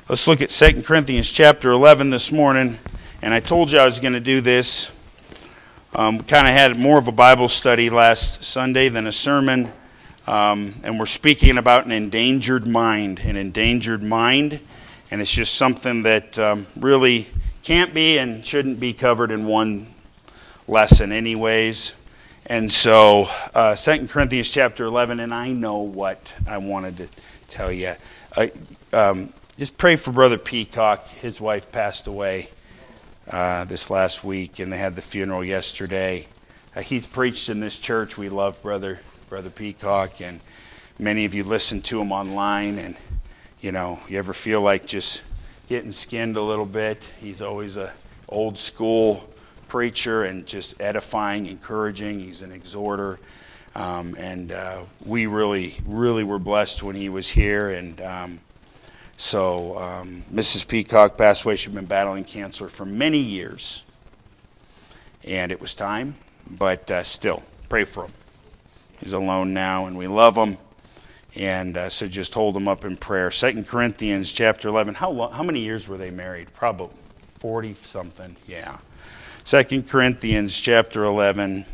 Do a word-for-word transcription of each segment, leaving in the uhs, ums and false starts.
Let's look at Second Corinthians chapter eleven this morning. And I told you I was going to do this. Um, we kind of had more of a Bible study last Sunday than a sermon. Um, and we're speaking about an endangered mind. An endangered mind. And it's just something that um, really can't be and shouldn't be covered in one lesson anyways. And so, uh, Second Corinthians chapter eleven, and I know what I wanted to tell you. Uh, um, just pray for Brother Peacock. His wife passed away uh, this last week, and they had the funeral yesterday. Uh, he's preached in this church. We love Brother Brother Peacock, and many of you listen to him online, and you know, you ever feel like just getting skinned a little bit? He's always a old school preacher and just edifying, encouraging. He's an exhorter. Um, and uh, we really, really were blessed when he was here. And um, so um, Missus Peacock passed away. She'd been battling cancer for many years. And it was time. But uh, still, pray for him. He's alone now, and we love him. And uh, so just hold him up in prayer. Second Corinthians chapter eleven. How long, how many years were they married? Probably forty-something. Yeah. Second Corinthians chapter eleven.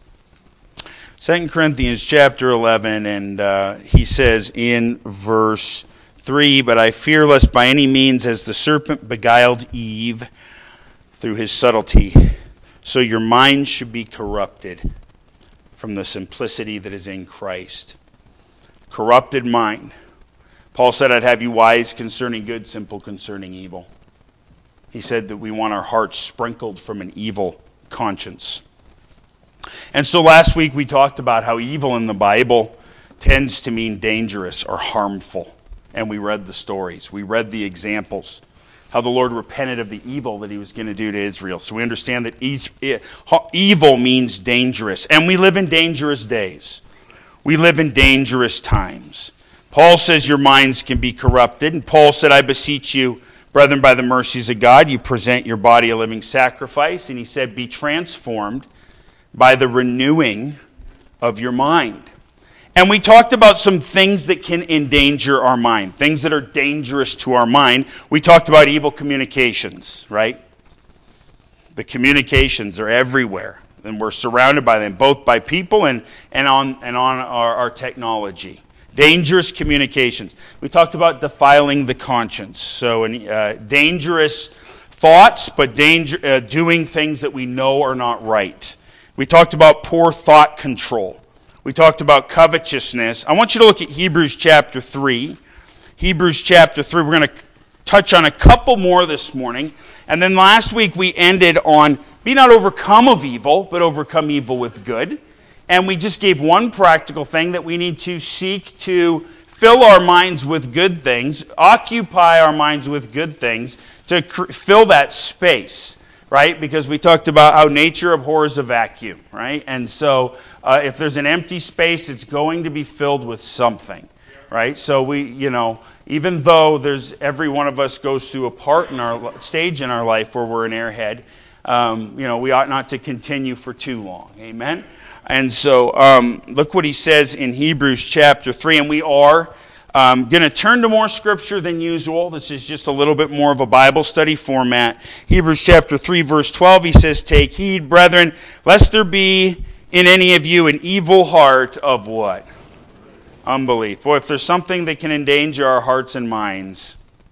Second Corinthians chapter eleven, and uh, he says in verse three, "But I fear lest by any means as the serpent beguiled Eve through his subtlety, so your mind should be corrupted from the simplicity that is in Christ." Corrupted mind. Paul said, "I'd have you wise concerning good, simple concerning evil." He said that we want our hearts sprinkled from an evil conscience. And so last week we talked about how evil in the Bible tends to mean dangerous or harmful. And we read the stories. We read the examples. How the Lord repented of the evil that he was going to do to Israel. So we understand that evil means dangerous. And we live in dangerous days. We live in dangerous times. Paul says your minds can be corrupted. And Paul said, "I beseech you, brethren, by the mercies of God, you present your body a living sacrifice." And he said, "Be transformed by the renewing of your mind." And we talked about some things that can endanger our mind, things that are dangerous to our mind. We talked about evil communications, right? The communications are everywhere, and we're surrounded by them, both by people and, and on, and on our, our technology. Dangerous communications. We talked about defiling the conscience. So uh, dangerous thoughts, but danger, uh, doing things that we know are not right. We talked about poor thought control. We talked about covetousness. I want you to look at Hebrews chapter three. Hebrews chapter three. We're going to touch on a couple more this morning. And then last week we ended on be not overcome of evil, but overcome evil with good. And we just gave one practical thing, that we need to seek to fill our minds with good things, occupy our minds with good things, to cr- fill that space, right? Because we talked about how nature abhors a vacuum, right? And so uh, if there's an empty space, it's going to be filled with something, right? So we, you know, even though there's every one of us goes through a part in our stage in our life where we're an airhead, um, you know, we ought not to continue for too long. Amen? And so um, look what he says in Hebrews chapter three. And we are um, going to turn to more scripture than usual. This is just a little bit more of a Bible study format. Hebrews chapter three, verse twelve, he says, "Take heed, brethren, lest there be in any of you an evil heart of" what? Unbelief. Boy, if there's something that can endanger our hearts and minds,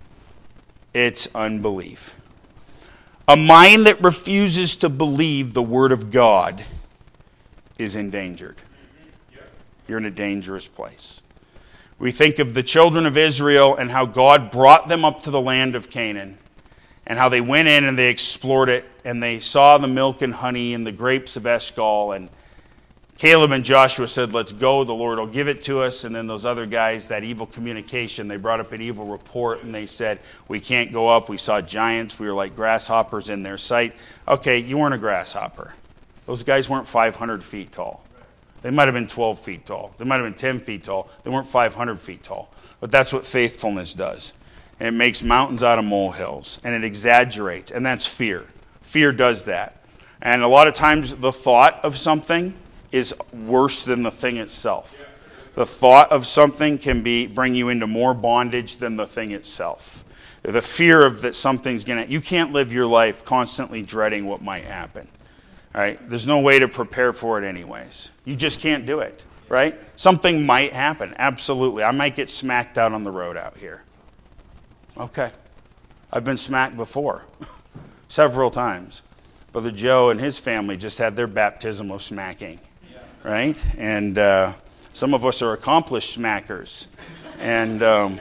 it's unbelief. A mind that refuses to believe the Word of God is endangered. You're in a dangerous place. We think of the children of Israel and how God brought them up to the land of Canaan, and how they went in and they explored it, and they saw the milk and honey and the grapes of Eshcol, and Caleb and Joshua said, "Let's go, the Lord will give it to us." And then those other guys, that evil communication, they brought up an evil report, and they said, "We can't go up. We saw giants. We were like grasshoppers in their sight." Okay, you weren't a grasshopper. Those guys weren't five hundred feet tall. They might have been twelve feet tall. They might have been ten feet tall. They weren't five hundred feet tall. But that's what faithfulness does. And it makes mountains out of molehills. And it exaggerates. And that's fear. Fear does that. And a lot of times the thought of something is worse than the thing itself. The thought of something can be bring you into more bondage than the thing itself. The fear of that something's going to, you can't live your life constantly dreading what might happen. All right? There's no way to prepare for it anyways. You just can't do it, right? Something might happen, absolutely. I might get smacked out on the road out here. Okay. I've been smacked before, several times. Brother Joe and his family just had their baptism of smacking, right? And uh, some of us are accomplished smackers. And um,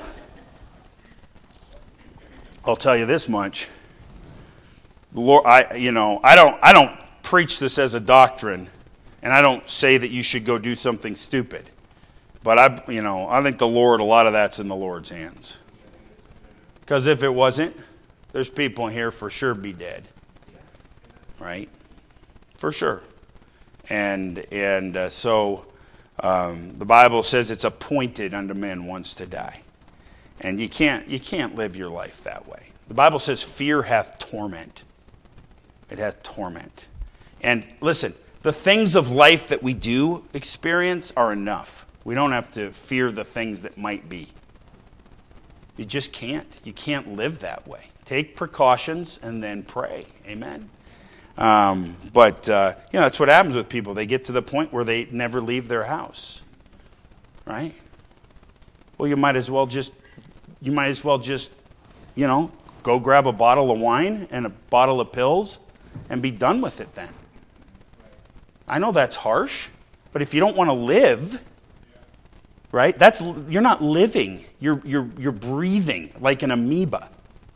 I'll tell you this much. The Lord, I, you know, I don't, I don't preach this as a doctrine, and I don't say that you should go do something stupid. But I, you know, I think the Lord, a lot of that's in the Lord's hands. Because if it wasn't, there's people in here for sure be dead, right? For sure. And and uh, so um, the Bible says it's appointed unto men once to die, and you can't you can't live your life that way. The Bible says fear hath torment. It hath torment. And listen, the things of life that we do experience are enough. We don't have to fear the things that might be. You just can't. You can't live that way. Take precautions and then pray. Amen. Um, but, uh, you know, that's what happens with people. They get to the point where they never leave their house. Right? Well, you might as well just, you might as well just, you know, go grab a bottle of wine and a bottle of pills and be done with it then. I know that's harsh, but if you don't want to live, right? That's you're not living. You're you're you're breathing like an amoeba.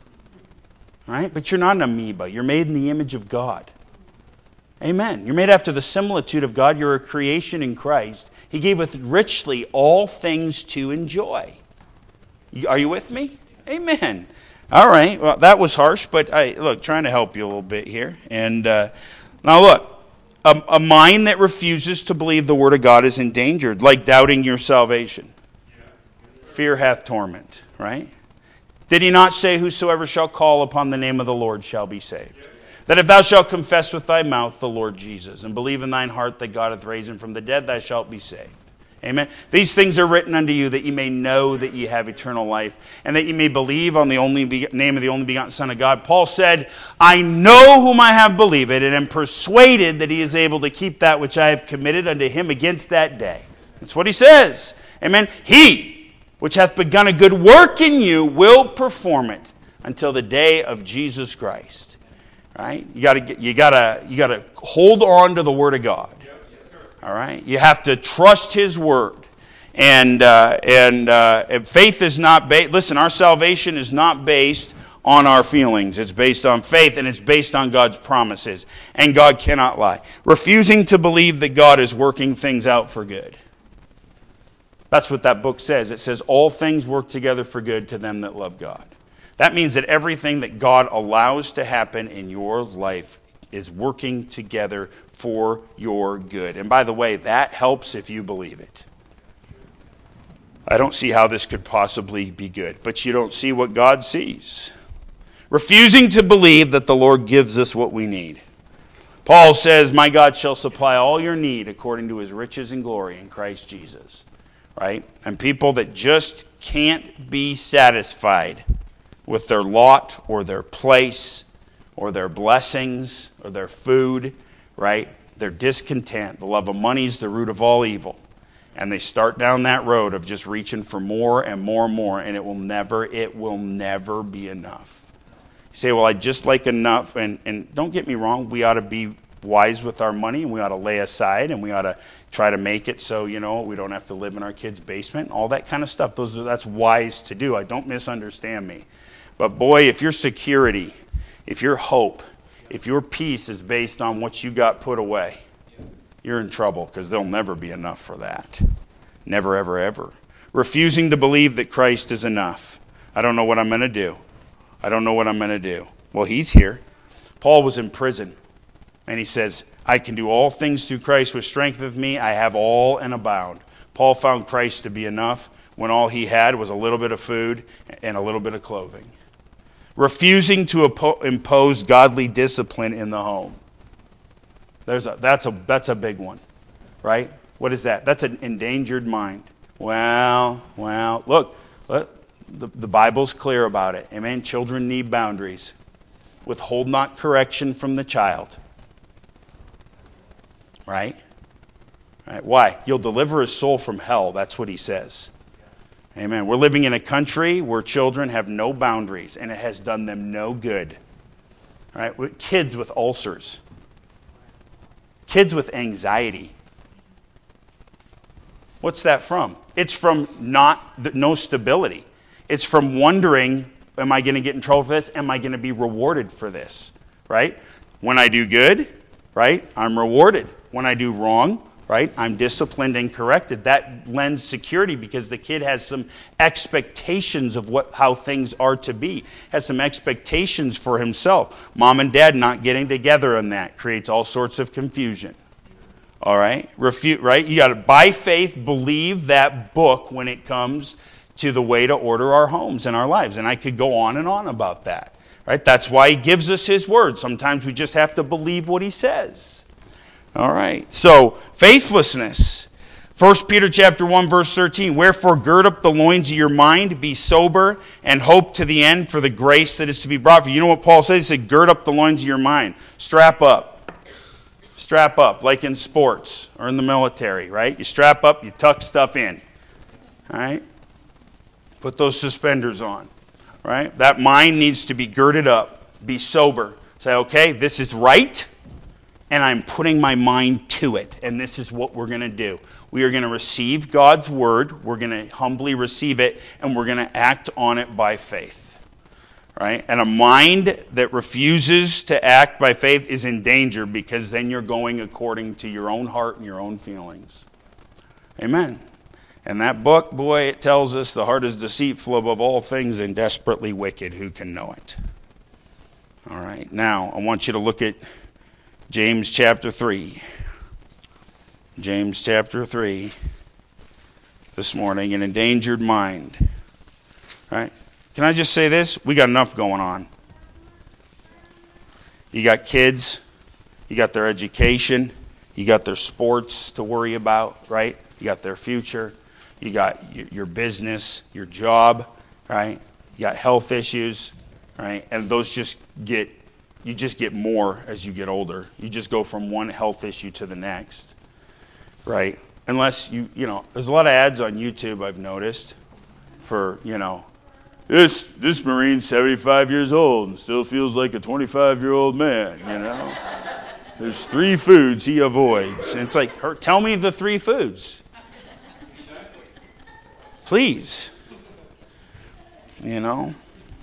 Right? But you're not an amoeba. You're made in the image of God. Amen. You're made after the similitude of God. You're a creation in Christ. He gave us richly all things to enjoy. Are you with me? Amen. All right. Well, that was harsh, but I look, trying to help you a little bit here. And uh, now look. A, a mind that refuses to believe the Word of God is endangered, like doubting your salvation. Fear hath torment, right? Did he not say, whosoever shall call upon the name of the Lord shall be saved? That if thou shalt confess with thy mouth the Lord Jesus, and believe in thine heart that God hath raised him from the dead, thou shalt be saved. Amen. These things are written unto you that ye may know that ye have eternal life, and that ye may believe on the only be- name of the only begotten Son of God. Paul said, I know whom I have believed, and am persuaded that he is able to keep that which I have committed unto him against that day. That's what he says. Amen. He, which hath begun a good work in you, will perform it until the day of Jesus Christ. Right? You gotta, you gotta, you gotta hold on to the Word of God. All right, you have to trust His Word, and uh, and uh, faith is not based. Listen, our salvation is not based on our feelings. It's based on faith, and it's based on God's promises. And God cannot lie. Refusing to believe that God is working things out for good. That's what that book says. It says all things work together for good to them that love God. That means that everything that God allows to happen in your life is working together for your good. And by the way, that helps if you believe it. I don't see how this could possibly be good, but you don't see what God sees. Refusing to believe that the Lord gives us what we need. Paul says, my God shall supply all your need according to his riches and glory in Christ Jesus. Right? And people that just can't be satisfied with their lot or their place or their blessings, or their food, right? They're discontent. The love of money is the root of all evil. And they start down that road of just reaching for more and more and more, and it will never, it will never be enough. You say, well, I just like enough, and, and don't get me wrong, we ought to be wise with our money, and we ought to lay aside, and we ought to try to make it so, you know, we don't have to live in our kids' basement, all that kind of stuff. Those are, that's wise to do. I don't misunderstand me. But boy, if your security, if your hope, if your peace is based on what you got put away, you're in trouble, because there'll never be enough for that. Never, ever, ever. Refusing to believe that Christ is enough. I don't know what I'm going to do. I don't know what I'm going to do. Well, he's here. Paul was in prison, and he says, I can do all things through Christ which strengtheneth me. I have all and abound. Paul found Christ to be enough when all he had was a little bit of food and a little bit of clothing. Refusing to impose godly discipline in the home. There's a, that's a that's a big one, right? What is that? That's an endangered mind. Well, well, look, look The, the Bible's clear about it. Amen. Children need boundaries. Withhold not correction from the child. Right? Right? Why? You'll deliver his soul from hell. That's what he says. Amen. We're living in a country where children have no boundaries, and it has done them no good. Right? With kids with ulcers. Kids with anxiety. What's that from? It's from not no stability. It's from wondering, am I going to get in trouble for this? Am I going to be rewarded for this? Right? When I do good, right, I'm rewarded. When I do wrong, right, I'm disciplined and corrected. That lends security because the kid has some expectations of what how things are to be. Has some expectations for himself. Mom and dad not getting together on that creates all sorts of confusion. All right? Refute, right? You got to, by faith, believe that book when it comes to the way to order our homes and our lives. And I could go on and on about that. Right? That's why he gives us his word. Sometimes we just have to believe what he says. All right. So, faithlessness. First Peter chapter one, verse thirteen. Wherefore gird up the loins of your mind, be sober, and hope to the end for the grace that is to be brought for you. You know what Paul says? He said, gird up the loins of your mind. Strap up. Strap up, like in sports or in the military, right? You strap up, you tuck stuff in. All right? Put those suspenders on, right? That mind needs to be girded up, be sober. Say, okay, this is right, and I'm putting my mind to it, and this is what we're going to do. We are going to receive God's word, we're going to humbly receive it, and we're going to act on it by faith, right? And a mind that refuses to act by faith is in danger because then you're going according to your own heart and your own feelings. Amen. And that book, boy, it tells us the heart is deceitful above all things and desperately wicked. Who can know it? All right. Now, I want you to look at James chapter three. James chapter three this morning, an endangered mind. All right. Can I just say this? We got enough going on. You got kids. You got their education. You got their sports to worry about, right? You got their future. You got your business, your job, right? You got health issues, right? And those just get, you just get more as you get older. You just go from one health issue to the next, right? Unless you, you know, there's a lot of ads on YouTube I've noticed for, you know, this this Marine's seventy-five years old and still feels like a twenty-five-year-old man, you know? There's three foods he avoids. And it's like, tell me the three foods. Please. You know?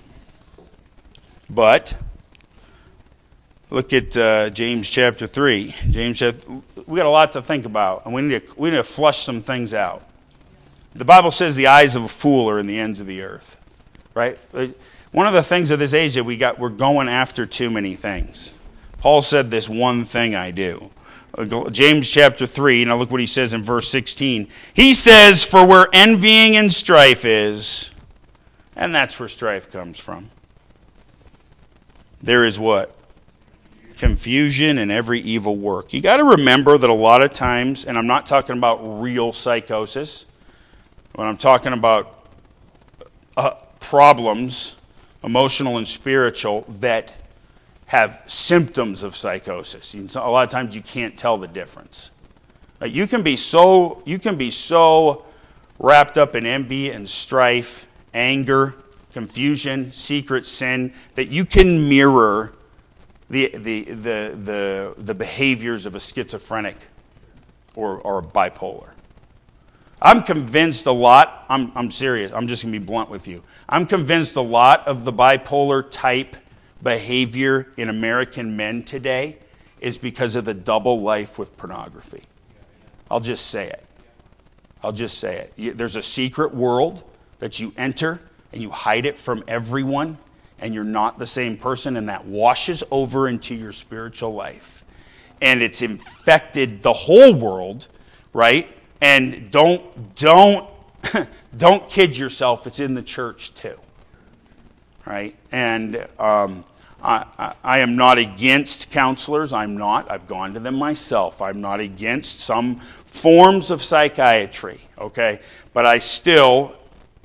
But, look at uh, James chapter three. James, we got a lot to think about, and we need to, we need to flush some things out. The Bible says the eyes of a fool are in the ends of the earth. Right? One of the things of this age that we got, we're going after too many things. Paul said this one thing I do. James chapter three, now look what he says in verse sixteen. He says, for where envying and strife is, and that's where strife comes from, there is what? Confusion and every evil work. You got to remember that a lot of times, and I'm not talking about real psychosis, when I'm talking about uh, problems, emotional and spiritual, that have symptoms of psychosis. A lot of times you can't tell the difference. Like you can be so you can be so wrapped up in envy and strife, anger, confusion, secret sin that you can mirror the the the the, the behaviors of a schizophrenic or or a bipolar. I'm convinced a lot. I'm I'm serious. I'm just going to be blunt with you. I'm convinced a lot of the bipolar type behavior in American men today is because of the double life with pornography. I'll just say it. I'll just say it. There's a secret world that you enter and you hide it from everyone and you're not the same person, and that washes over into your spiritual life. And it's infected the whole world, right? And don't don't don't kid yourself, it's in the church too. Right? And um, I, I, I am not against counselors. I'm not. I've gone to them myself. I'm not against some forms of psychiatry, okay? But I still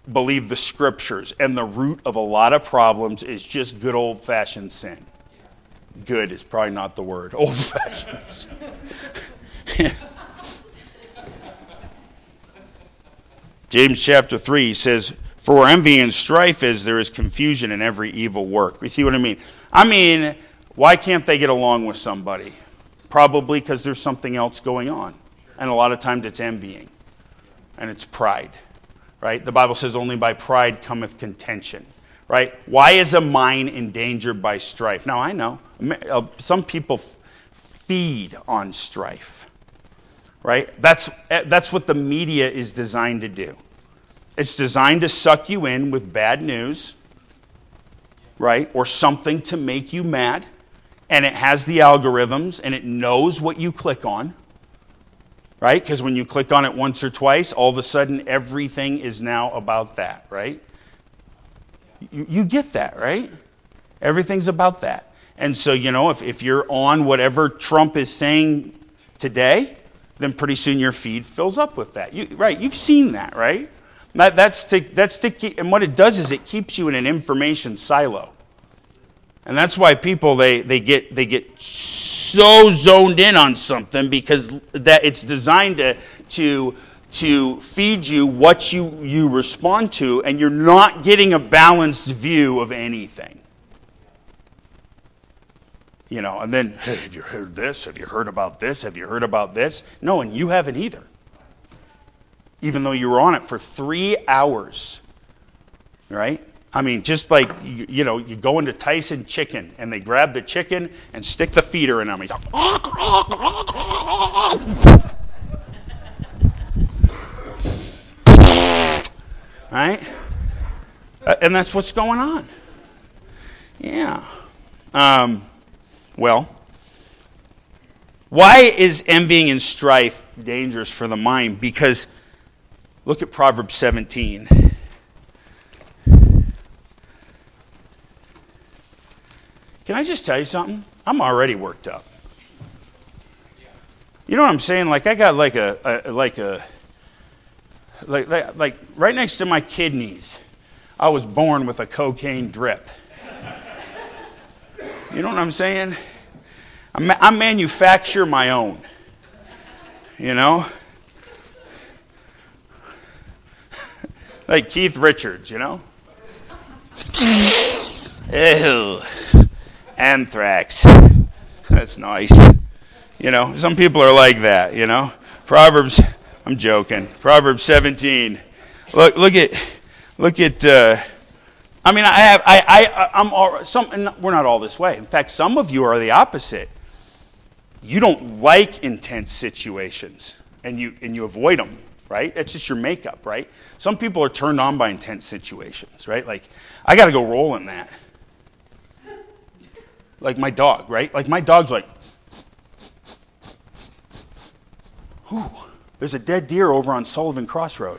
believe the scriptures, and the root of a lot of problems is just good old-fashioned sin. Good is probably not the word. Old-fashioned. James chapter three, he says, "For where envy and strife is, there is confusion in every evil work." You see what I mean? I mean, why can't they get along with somebody? Probably because there's something else going on. And a lot of times it's envying. And it's pride. Right? The Bible says only by pride cometh contention. Right? Why is a mind endangered by strife? Now, I know. Some people f- feed on strife. Right? That's, that's what the media is designed to do. It's designed to suck you in with bad news. Right? Or something to make you mad. And it has the algorithms, and it knows what you click on. Right? Because when you click on it once or twice, all of a sudden everything is now about that, right? You, you get that, right? Everything's about that. And so, you know, if, if you're on whatever Trump is saying today, then pretty soon your feed fills up with that. You, right? You've seen that, right? That, that's to, that's to keep, and what it does is it keeps you in an information silo. And that's why people, they, they get they get so zoned in on something, because that it's designed to to to feed you what you, you respond to, and you're not getting a balanced view of anything. You know, and then, hey, have you heard this? Have you heard about this? Have you heard about this? No, and you haven't either. Even though you were on it for three hours. Right? I mean, just like, you, you know, you go into Tyson Chicken, and they grab the chicken and stick the feeder in him. He's like, right? Uh, and that's what's going on. Yeah. Um, well, why is envying and strife dangerous for the mind? Because look at Proverbs seventeen. Can I just tell you something? I'm already worked up. You know what I'm saying? Like I got like a, a like a like, like like right next to my kidneys, I was born with a cocaine drip. You know what I'm saying? I, I manufacture my own. You know? Like Keith Richards, you know? Ew. Anthrax. That's nice. You know, some people are like that, you know. Proverbs, I'm joking. Proverbs seventeen. Look look at look at uh, I mean, I have I I I'm all, some we're not all this way. In fact, some of you are the opposite. You don't like intense situations, and you and you avoid them, right? That's just your makeup, right? Some people are turned on by intense situations, right? Like I got to go roll in that. Like my dog, right? Like my dog's like, ooh, there's a dead deer over on Sullivan Crossroad.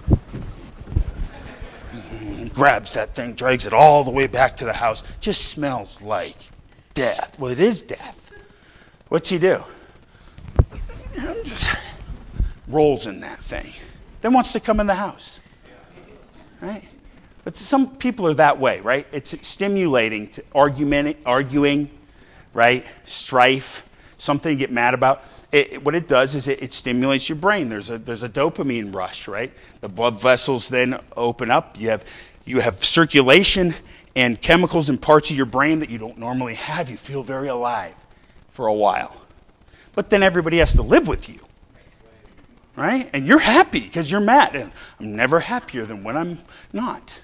Grabs that thing, drags it all the way back to the house. Just smells like death. Well, it is death. What's he do? Just rolls in that thing. Then wants to come in the house. Right? But some people are that way, right? It's stimulating to argument, arguing, right? Strife, something to get mad about. It, what it does is it, it stimulates your brain. There's a there's a dopamine rush, right? The blood vessels then open up. You have you have circulation and chemicals in parts of your brain that you don't normally have. You feel very alive for a while. But then everybody has to live with you. Right? And you're happy because you're mad. And I'm never happier than when I'm not.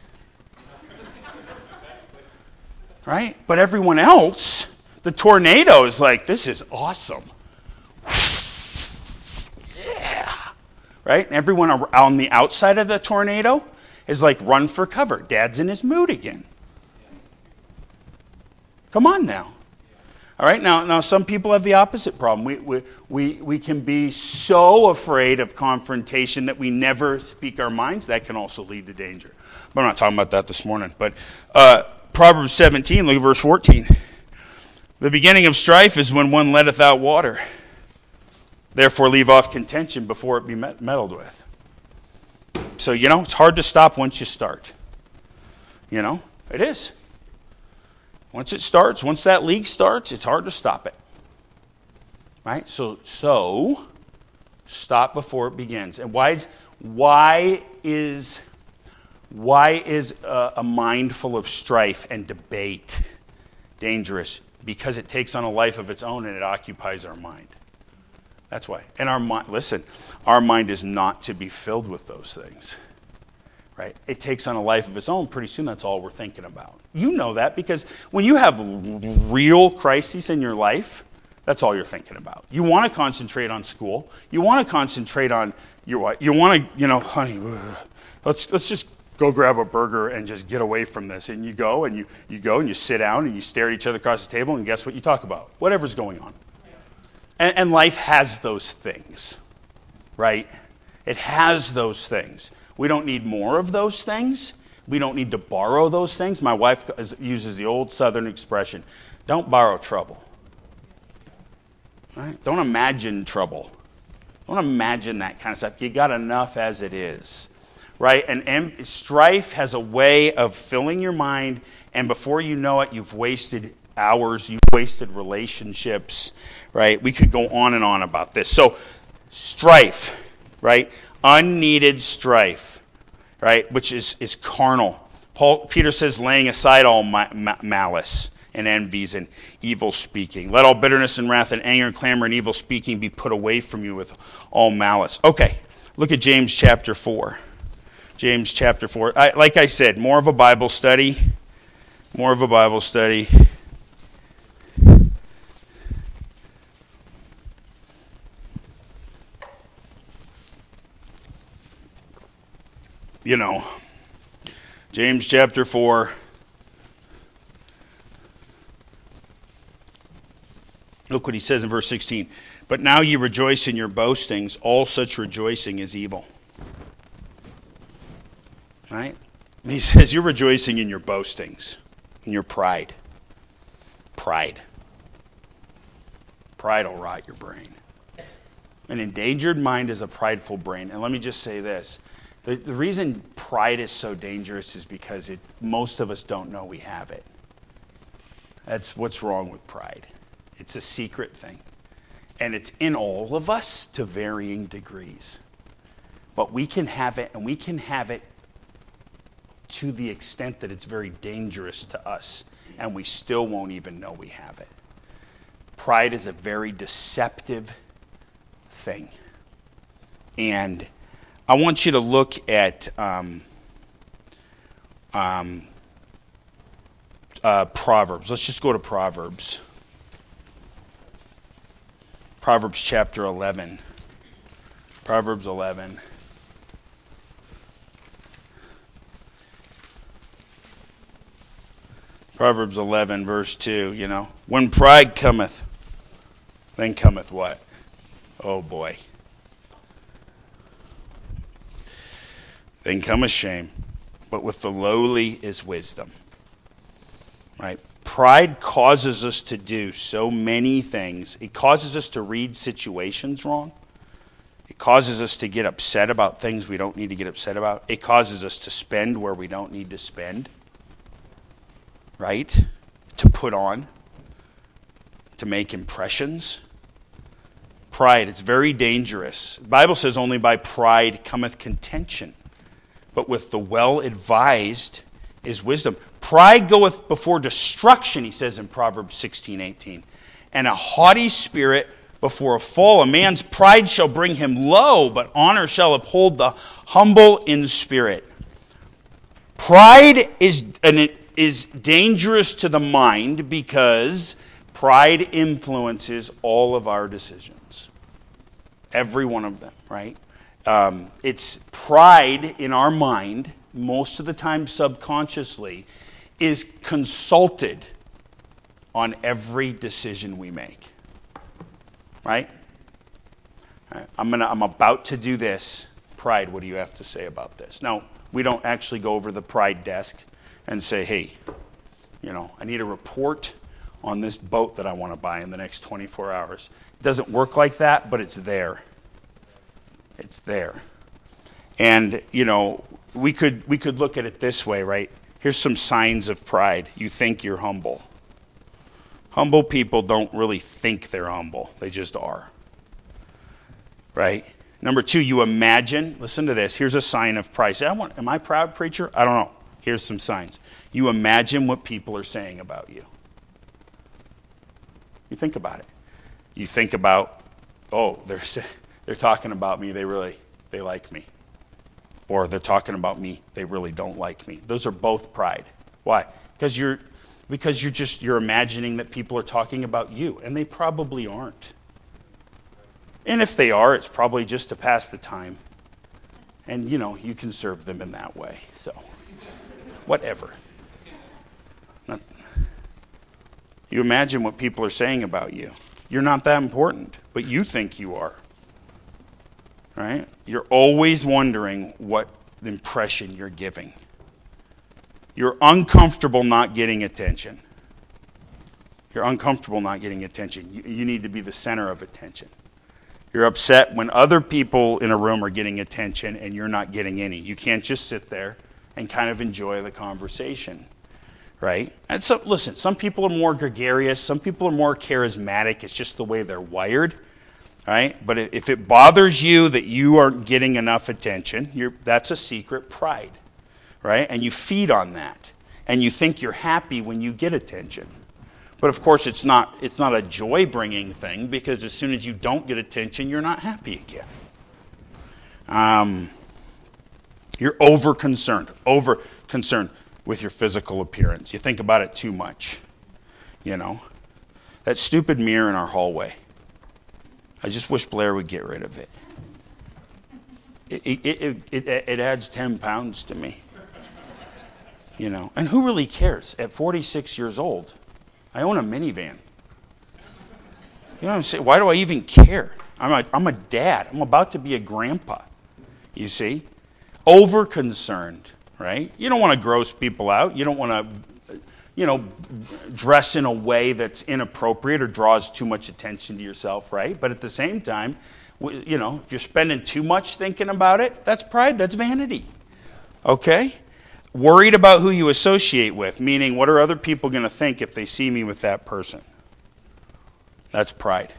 Right? But everyone else, the tornado is like, this is awesome. Yeah. Right? And everyone on the outside of the tornado is like, run for cover. Dad's in his mood again. Come on now. All right, now, now some people have the opposite problem. We, we, we, we can be so afraid of confrontation that we never speak our minds. That can also lead to danger. But I'm not talking about that this morning. But uh, Proverbs seventeen, look at verse fourteen. The beginning of strife is when one letteth out water. Therefore leave off contention before it be meddled with. So, you know, it's hard to stop once you start. You know, it is. Once it starts, once that leak starts, it's hard to stop it. Right? So, so stop before it begins. And why is why is why is a, a mind full of strife and debate dangerous? Because it takes on a life of its own and it occupies our mind. That's why. And our mind, listen, our mind is not to be filled with those things. Right? It takes on a life of its own. Pretty soon that's all we're thinking about. You know that because when you have real crises in your life, that's all you're thinking about. You want to concentrate on school. You want to concentrate on your wife. You want to, you know, honey, let's let's just go grab a burger and just get away from this. And you go and you, you go and you sit down and you stare at each other across the table and guess what you talk about? Whatever's going on. And, and life has those things, right? It has those things. We don't need more of those things. We don't need to borrow those things. My wife uses the old Southern expression, don't borrow trouble. Right? Don't imagine trouble. Don't imagine that kind of stuff. You got enough as it is. Right? And, and strife has a way of filling your mind, and before you know it, you've wasted hours, you've wasted relationships. Right? We could go on and on about this. So, strife, right? Unneeded strife, right? Which is, is carnal. Paul Peter says, laying aside all ma- ma- malice and envies and evil speaking. Let all bitterness and wrath and anger and clamor and evil speaking be put away from you with all malice. Okay, look at James chapter four. James chapter four. I, like I said, more of a Bible study. More of a Bible study. You know, James chapter four. Look what he says in verse sixteen. But now ye rejoice in your boastings. All such rejoicing is evil. Right? He says you're rejoicing in your boastings, in your pride. Pride. Pride will rot your brain. An endangered mind is a prideful brain. And let me just say this. The, the reason pride is so dangerous is because it, most of us don't know we have it. That's what's wrong with pride. It's a secret thing. And it's in all of us to varying degrees. But we can have it, and we can have it to the extent that it's very dangerous to us, and we still won't even know we have it. Pride is a very deceptive thing. And I want you to look at um, um, uh, Proverbs. Let's just go to Proverbs. Proverbs chapter eleven. Proverbs eleven. Proverbs eleven, verse two, you know. When pride cometh, then cometh what? Oh boy. Then cometh shame. But with the lowly is wisdom. Right? Pride causes us to do so many things. It causes us to read situations wrong. It causes us to get upset about things we don't need to get upset about. It causes us to spend where we don't need to spend. Right? To put on. To make impressions. Pride, it's very dangerous. The Bible says only by pride cometh contention. But with the well-advised is wisdom. Pride goeth before destruction, he says in Proverbs sixteen eighteen. And a haughty spirit before a fall. A man's pride shall bring him low, but honor shall uphold the humble in spirit. Pride is, an, is dangerous to the mind because pride influences all of our decisions. Every one of them, right? Um, it's pride in our mind, most of the time subconsciously, is consulted on every decision we make. Right? Right. I'm gonna. I'm about to do this. Pride, what do you have to say about this? Now, we don't actually go over the pride desk and say, hey, you know, I need a report on this boat that I want to buy in the next twenty-four hours. It doesn't work like that, but it's there. It's there. And, you know, we could we could look at it this way, right? Here's some signs of pride. You think you're humble. Humble people don't really think they're humble. They just are. Right? Number two, you imagine. Listen to this. Here's a sign of pride. Say, I want, am I proud, preacher? I don't know. Here's some signs. You imagine what people are saying about you. You think about it. You think about, oh, they're they're talking about me. They really, they like me. Or they're talking about me. They really don't like me. Those are both pride. Why? Because you're, because you're just, you're imagining that people are talking about you. And they probably aren't. And if they are, it's probably just to pass the time. And, you know, you can serve them in that way. So, whatever. Not, you imagine what people are saying about you. You're not that important, but you think you are. Right? You're always wondering what impression you're giving. You're uncomfortable not getting attention. You're uncomfortable not getting attention. You, you need to be the center of attention. You're upset when other people in a room are getting attention and you're not getting any. You can't just sit there and kind of enjoy the conversation, right? And so, listen, some people are more gregarious. Some people are more charismatic. It's just the way they're wired, right? But if it bothers you that you aren't getting enough attention, you're, that's a secret pride, right? And you feed on that. And you think you're happy when you get attention. But of course, it's not it's not a joy-bringing thing, because as soon as you don't get attention, you're not happy again. Um, you're over-concerned, over-concerned with your physical appearance. You think about it too much, you know. That stupid mirror in our hallway. I just wish Blair would get rid of it. It, it, it, it, it adds ten pounds to me, you know. And who really cares? At forty-six years old, I own a minivan. You know what I'm saying? Why do I even care? I'm a, I'm a dad. I'm about to be a grandpa. You see? Over-concerned, right? You don't want to gross people out. You don't want to, you know, dress in a way that's inappropriate or draws too much attention to yourself, right? But at the same time, you know, if you're spending too much thinking about it, that's pride, that's vanity. Okay? Worried about who you associate with, meaning what are other people going to think if they see me with that person? That's pride.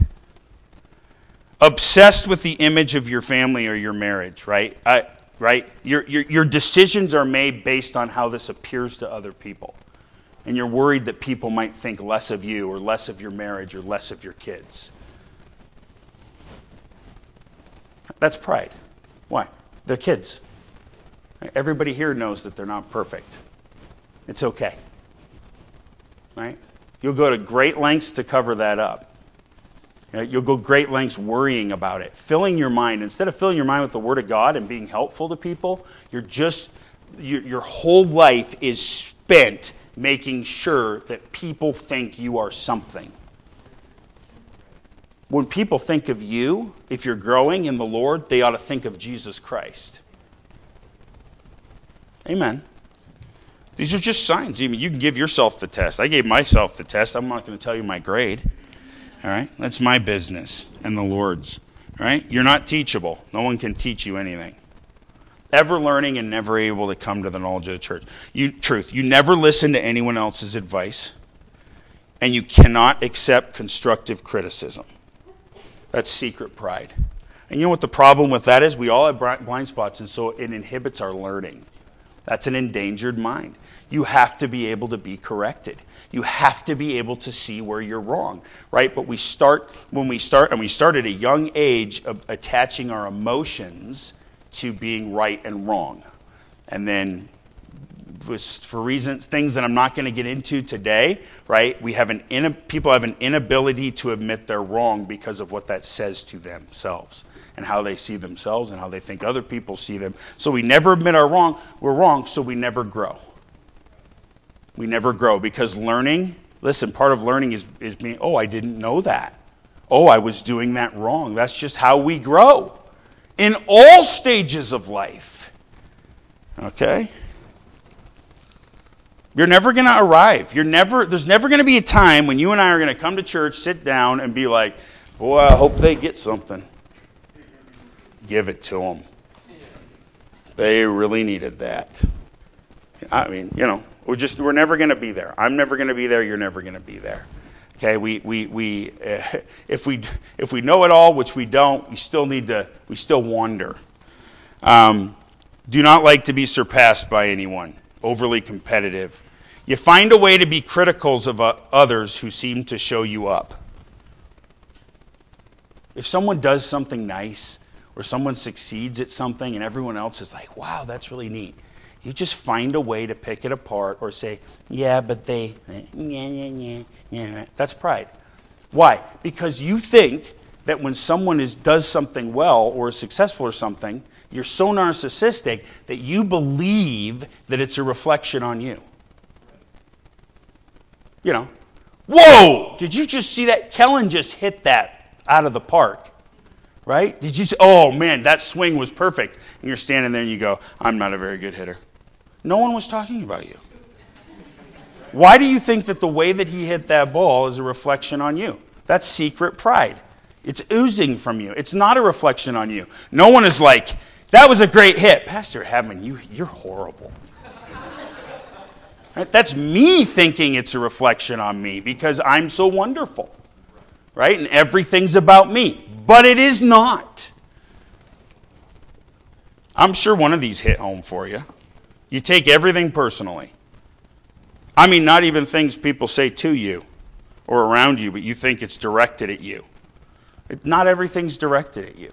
Obsessed with the image of your family or your marriage, right? I, right? Your, your, your decisions are made based on how this appears to other people. And you're worried that people might think less of you or less of your marriage or less of your kids. That's pride. Why? They're kids. Everybody here knows that they're not perfect. It's okay. Right? You'll go to great lengths to cover that up. You'll go great lengths worrying about it. Filling your mind, instead of filling your mind with the Word of God and being helpful to people, you're just, your, your whole life is spent making sure that people think you are something. When people think of you, if you're growing in the Lord, they ought to think of Jesus Christ. Amen. These are just signs. I mean, you can give yourself the test. I gave myself the test. I'm not going to tell you my grade. All right? That's my business and the Lord's. All right? You're not teachable. No one can teach you anything. Ever learning and never able to come to the knowledge of the church. You, truth. You never listen to anyone else's advice. And you cannot accept constructive criticism. That's secret pride. And you know what the problem with that is? We all have blind spots, and so it inhibits our learning. That's an endangered mind. You have to be able to be corrected. You have to be able to see where you're wrong, right? But we start, when we start, and we start at a young age of attaching our emotions to being right and wrong. And then for reasons, things that I'm not going to get into today, right? We have an in, people have an inability to admit they're wrong because of what that says to themselves. And how they see themselves and how they think other people see them. So we never admit our wrong. We're wrong, so we never grow. We never grow because learning, listen, part of learning is, is being, oh, I didn't know that. Oh, I was doing that wrong. That's just how we grow in all stages of life. Okay? You're never going to arrive. You're never. There's never going to be a time when you and I are going to come to church, sit down, and be like, boy, I hope they get something. Give it to them. They really needed that. I mean, you know, we're just we're never going to be there. I'm never going to be there. You're never going to be there. Okay, we we we uh, if we if we know it all, which we don't, we still need to we still wander. Um, do not like to be surpassed by anyone. Overly competitive. You find a way to be critical of uh, others who seem to show you up. If someone does something nice, or someone succeeds at something, and everyone else is like, "Wow, that's really neat," you just find a way to pick it apart or say, "Yeah, but they," yeah, yeah, yeah, yeah. That's pride. Why? Because you think that when someone is does something well or is successful or something, you're so narcissistic that you believe that it's a reflection on you. You know, whoa! Did you just see that? Kellen just hit that out of the park, right? Did you say, oh man, that swing was perfect? And you're standing there and you go, I'm not a very good hitter. No one was talking about you. Why do you think that the way that he hit that ball is a reflection on you? That's secret pride. It's oozing from you. It's not a reflection on you. No one is like, that was a great hit. Pastor Hadman, you, you're horrible. Right? That's me thinking it's a reflection on me because I'm so wonderful. Right? And everything's about me. But it is not. I'm sure one of these hit home for you. You take everything personally. I mean, not even things people say to you or around you, but you think it's directed at you. It, not everything's directed at you.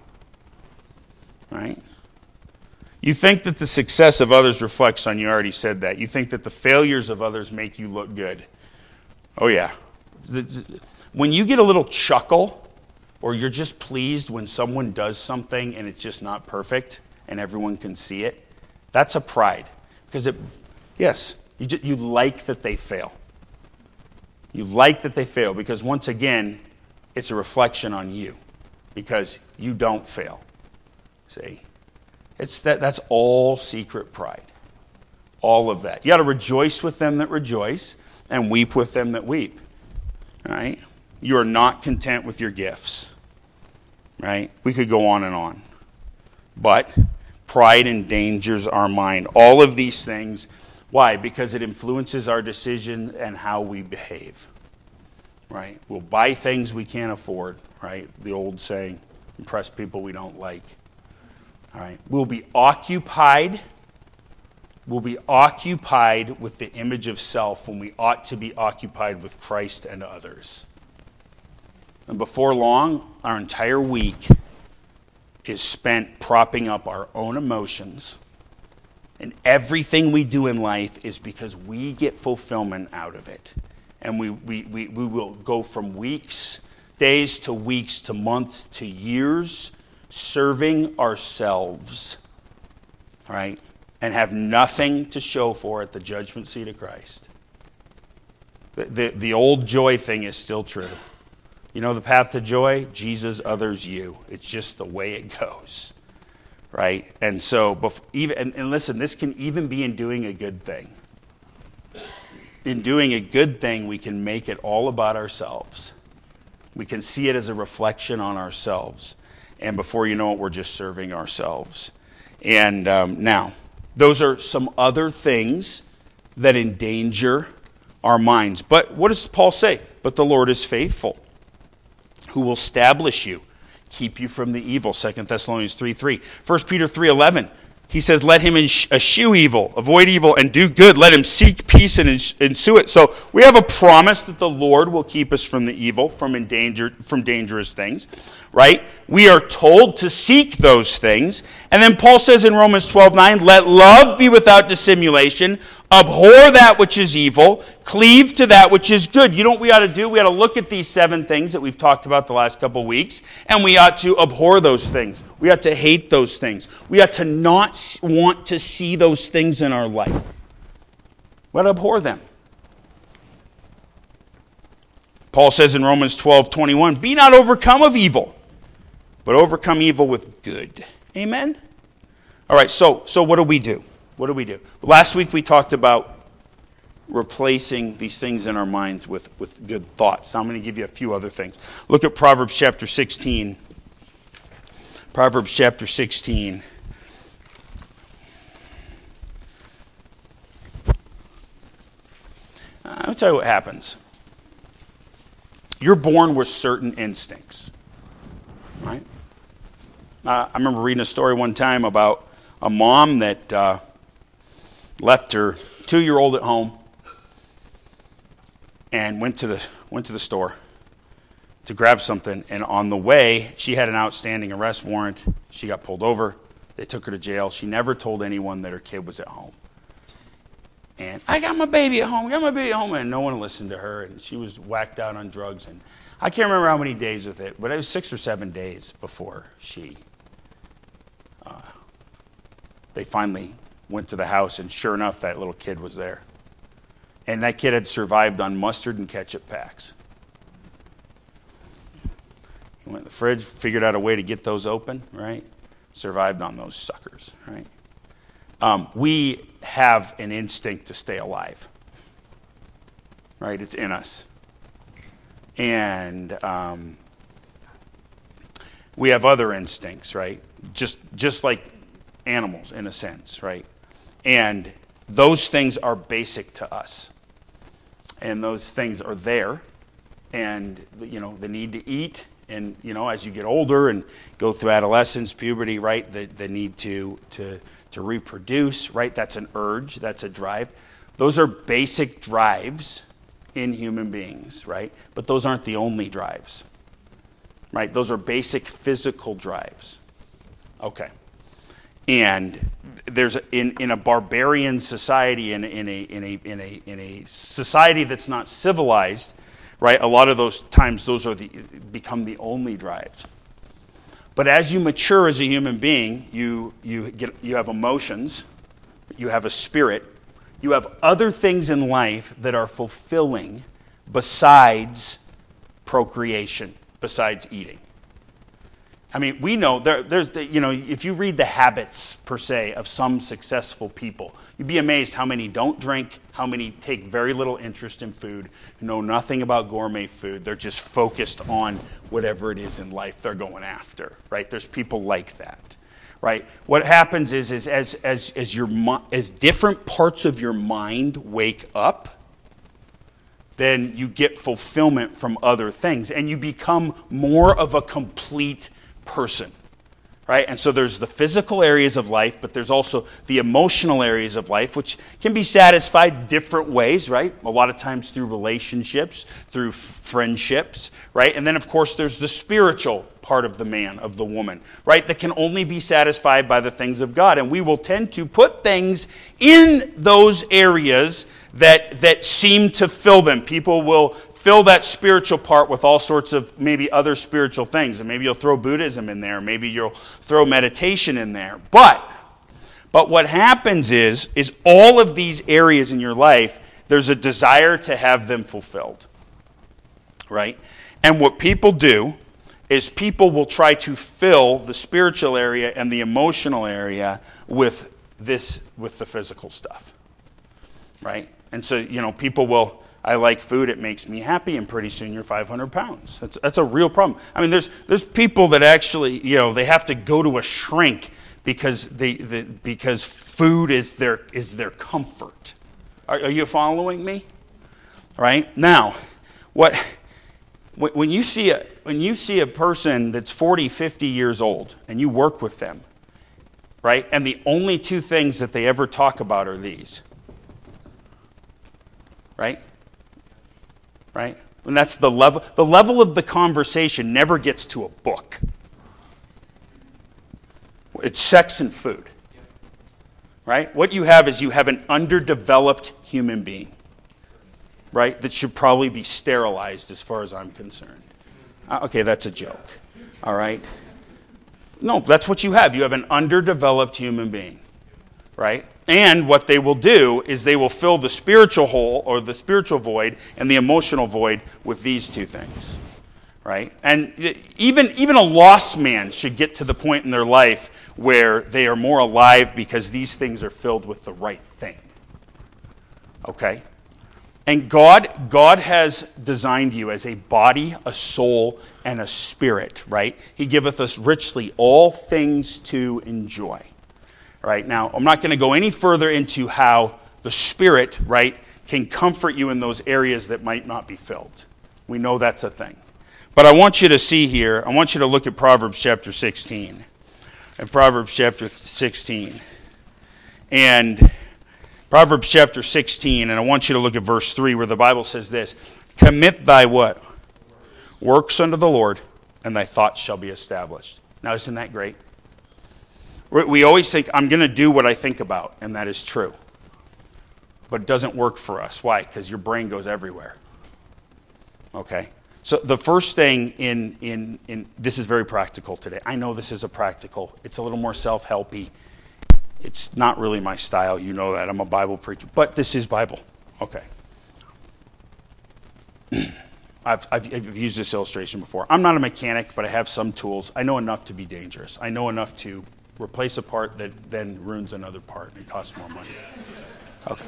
Right? You think that the success of others reflects on you. I already said that. You think that the failures of others make you look good. Oh, yeah. When you get a little chuckle or you're just pleased when someone does something and it's just not perfect and everyone can see it, that's a pride. Because it, yes, you, just, you like that they fail. You like that they fail because once again, it's a reflection on you because you don't fail. See? It's that, that's all secret pride. All of that. You got to rejoice with them that rejoice and weep with them that weep. Right? You are not content with your gifts. Right? We could go on and on. But pride endangers our mind. All of these things. Why? Because it influences our decision and how we behave. Right? We'll buy things we can't afford. Right? The old saying, impress people we don't like. All right. We'll be occupied. We'll be occupied with the image of self when we ought to be occupied with Christ and others. And before long, our entire week is spent propping up our own emotions. And everything we do in life is because we get fulfillment out of it. And we, we, we, we will go from weeks, days to weeks to months to years serving ourselves, right? And have nothing to show for it at the judgment seat of Christ. The, the, the old joy thing is still true. You know the path to joy? Jesus, others, you. It's just the way it goes, right? And so, before, even and, and listen, this can even be in doing a good thing. In doing a good thing, we can make it all about ourselves. We can see it as a reflection on ourselves. And before you know it, we're just serving ourselves. And um, now, those are some other things that endanger our minds. But what does Paul say? But the Lord is faithful, who will establish you, keep you from the evil. Second Thessalonians three three. First Peter three eleven. He says, let him eschew evil, avoid evil, and do good. Let him seek peace and ensue it. So we have a promise that the Lord will keep us from the evil, from endanger, from dangerous things, right? We are told to seek those things. And then Paul says in Romans twelve nine, let love be without dissimulation, abhor that which is evil, cleave to that which is good. You know what we ought to do? We ought to look at these seven things that we've talked about the last couple of weeks, and we ought to abhor those things. We ought to hate those things. We ought to not want to see those things in our life. We ought to abhor them. Paul says in Romans twelve twenty-one, be not overcome of evil, but overcome evil with good. Amen? All right, so, so what do we do? What do we do? Last week we talked about replacing these things in our minds with, with good thoughts. Now I'm going to give you a few other things. Look at Proverbs chapter sixteen. Proverbs chapter sixteen. I'll tell you what happens. You're born with certain instincts, right? Uh, I remember reading a story one time about a mom that uh, left her two-year-old at home and went to the went to the store to grab something, and on the way, she had an outstanding arrest warrant. She got pulled over. They took her to jail. She never told anyone that her kid was at home. And I got my baby at home, I got my baby at home, and no one listened to her, and she was whacked out on drugs. And I can't remember how many days with it, but it was six or seven days before she, uh, they finally went to the house, and sure enough, that little kid was there. And that kid had survived on mustard and ketchup packs. He went in the fridge, figured out a way to get those open, right? Survived on those suckers, right? Um, we have an instinct to stay alive, right? It's in us. And um, we have other instincts, right? Just just like animals, in a sense, right? And those things are basic to us. And those things are there. And, you know, the need to eat. And, you know, as you get older and go through adolescence, puberty, right, the, the need to, to, to reproduce, right, that's an urge, that's a drive. Those are basic drives in human beings, right? But those aren't the only drives, right? Those are basic physical drives. Okay. And there's a, in in a barbarian society, in in a in a in a in a society that's not civilized, right? A lot of those times, those are the become the only drives. But as you mature as a human being, you you get you have emotions, you have a spirit, you have other things in life that are fulfilling besides procreation, besides eating. I mean, we know there, there's, the, you know, if you read the habits, per se, of some successful people, you'd be amazed how many don't drink, how many take very little interest in food, know nothing about gourmet food. They're just focused on whatever it is in life they're going after, right? There's people like that, right? What happens is, is as, as, as, your, as different parts of your mind wake up, then you get fulfillment from other things, and you become more of a complete person, right? And so there's the physical areas of life, but there's also the emotional areas of life, which can be satisfied different ways, right? A lot of times through relationships, through friendships, right? And then, of course, there's the spiritual part of the man, of the woman, right? That can only be satisfied by the things of God. And we will tend to put things in those areas that that seem to fill them. People will fill that spiritual part with all sorts of maybe other spiritual things. And maybe you'll throw Buddhism in there. Maybe you'll throw meditation in there. But but what happens is, is all of these areas in your life, there's a desire to have them fulfilled. Right? And what people do is people will try to fill the spiritual area and the emotional area with this, with the physical stuff. Right? And so, you know, people will, I like food, it makes me happy, and pretty soon you're five hundred pounds. That's that's a real problem. I mean, there's there's people that actually, you know, they have to go to a shrink because they, they because food is their is their comfort. Are, are you following me? Right? Now, what when you see a when you see a person that's forty, fifty years old and you work with them, right? And the only two things that they ever talk about are these. Right? Right? And that's the level. The level of the conversation never gets to a book. It's sex and food. Right? What you have is you have an underdeveloped human being. Right? That should probably be sterilized as far as I'm concerned. Uh, okay, that's a joke. All right? No, that's what you have. You have an underdeveloped human being. Right? And what they will do is they will fill the spiritual hole or the spiritual void and the emotional void with these two things. Right? And even, even a lost man should get to the point in their life where they are more alive because these things are filled with the right thing. Okay? And God, God has designed you as a body, a soul, and a spirit. Right? He giveth us richly all things to enjoy. Right, now, I'm not going to go any further into how the spirit, right, can comfort you in those areas that might not be filled. We know that's a thing. But I want you to see here, I want you to look at Proverbs chapter sixteen. In Proverbs chapter sixteen. And Proverbs chapter sixteen, and I want you to look at verse three where the Bible says this, commit thy what? Works unto the Lord, and thy thoughts shall be established. Now, isn't that great? We always think, I'm going to do what I think about, and that is true. But it doesn't work for us. Why? Because your brain goes everywhere. Okay? So the first thing in, in, in, this is very practical today. I know this is a practical. It's a little more self-helpy. It's not really my style. You know that. I'm a Bible preacher. But this is Bible. Okay. I've, I've, I've used this illustration before. I'm not a mechanic, but I have some tools. I know enough to be dangerous. I know enough to replace a part that then ruins another part, and it costs more money. Okay.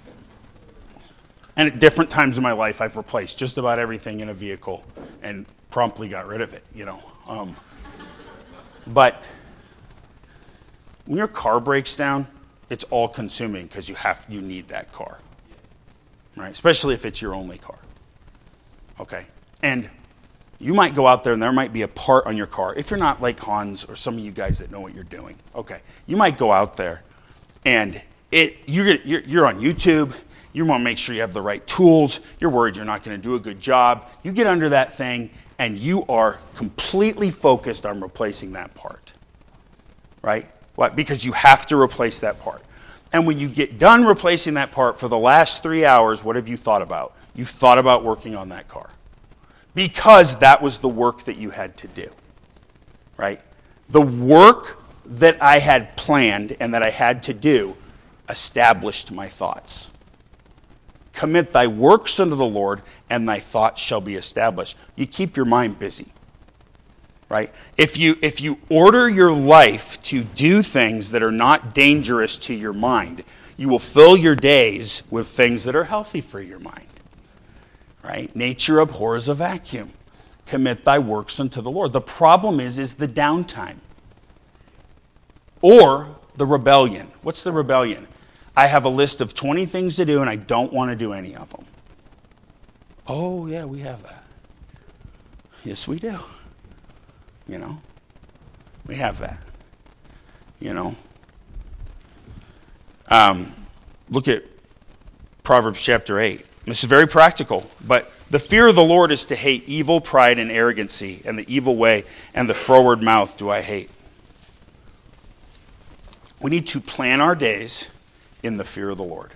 And at different times in my life, I've replaced just about everything in a vehicle and promptly got rid of it, you know. Um, but when your car breaks down, it's all consuming because you have you need that car, right? Especially if it's your only car. Okay, and you might go out there and there might be a part on your car. If you're not like Hans or some of you guys that know what you're doing, okay, you might go out there and it you're you're, you're on YouTube. You want to make sure you have the right tools. You're worried you're not going to do a good job. You get under that thing and you are completely focused on replacing that part, right? What? Because you have to replace that part. And when you get done replacing that part for the last three hours, what have you thought about? You've thought about working on that car. Because that was the work that you had to do, right? The work that I had planned and that I had to do established my thoughts. Commit thy works unto the Lord, and thy thoughts shall be established. You keep your mind busy, right? If you if you order your life to do things that are not dangerous to your mind, you will fill your days with things that are healthy for your mind, right? Nature abhors a vacuum. Commit thy works unto the Lord. The problem is, is the downtime or the rebellion. What's the rebellion? I have a list of twenty things to do and I don't want to do any of them. Oh, yeah, we have that. Yes, we do. You know, we have that. You know. Um, look at Proverbs chapter eight. This is very practical, but the fear of the Lord is to hate evil, pride, and arrogancy, and the evil way and the froward mouth do I hate. We need to plan our days in the fear of the Lord.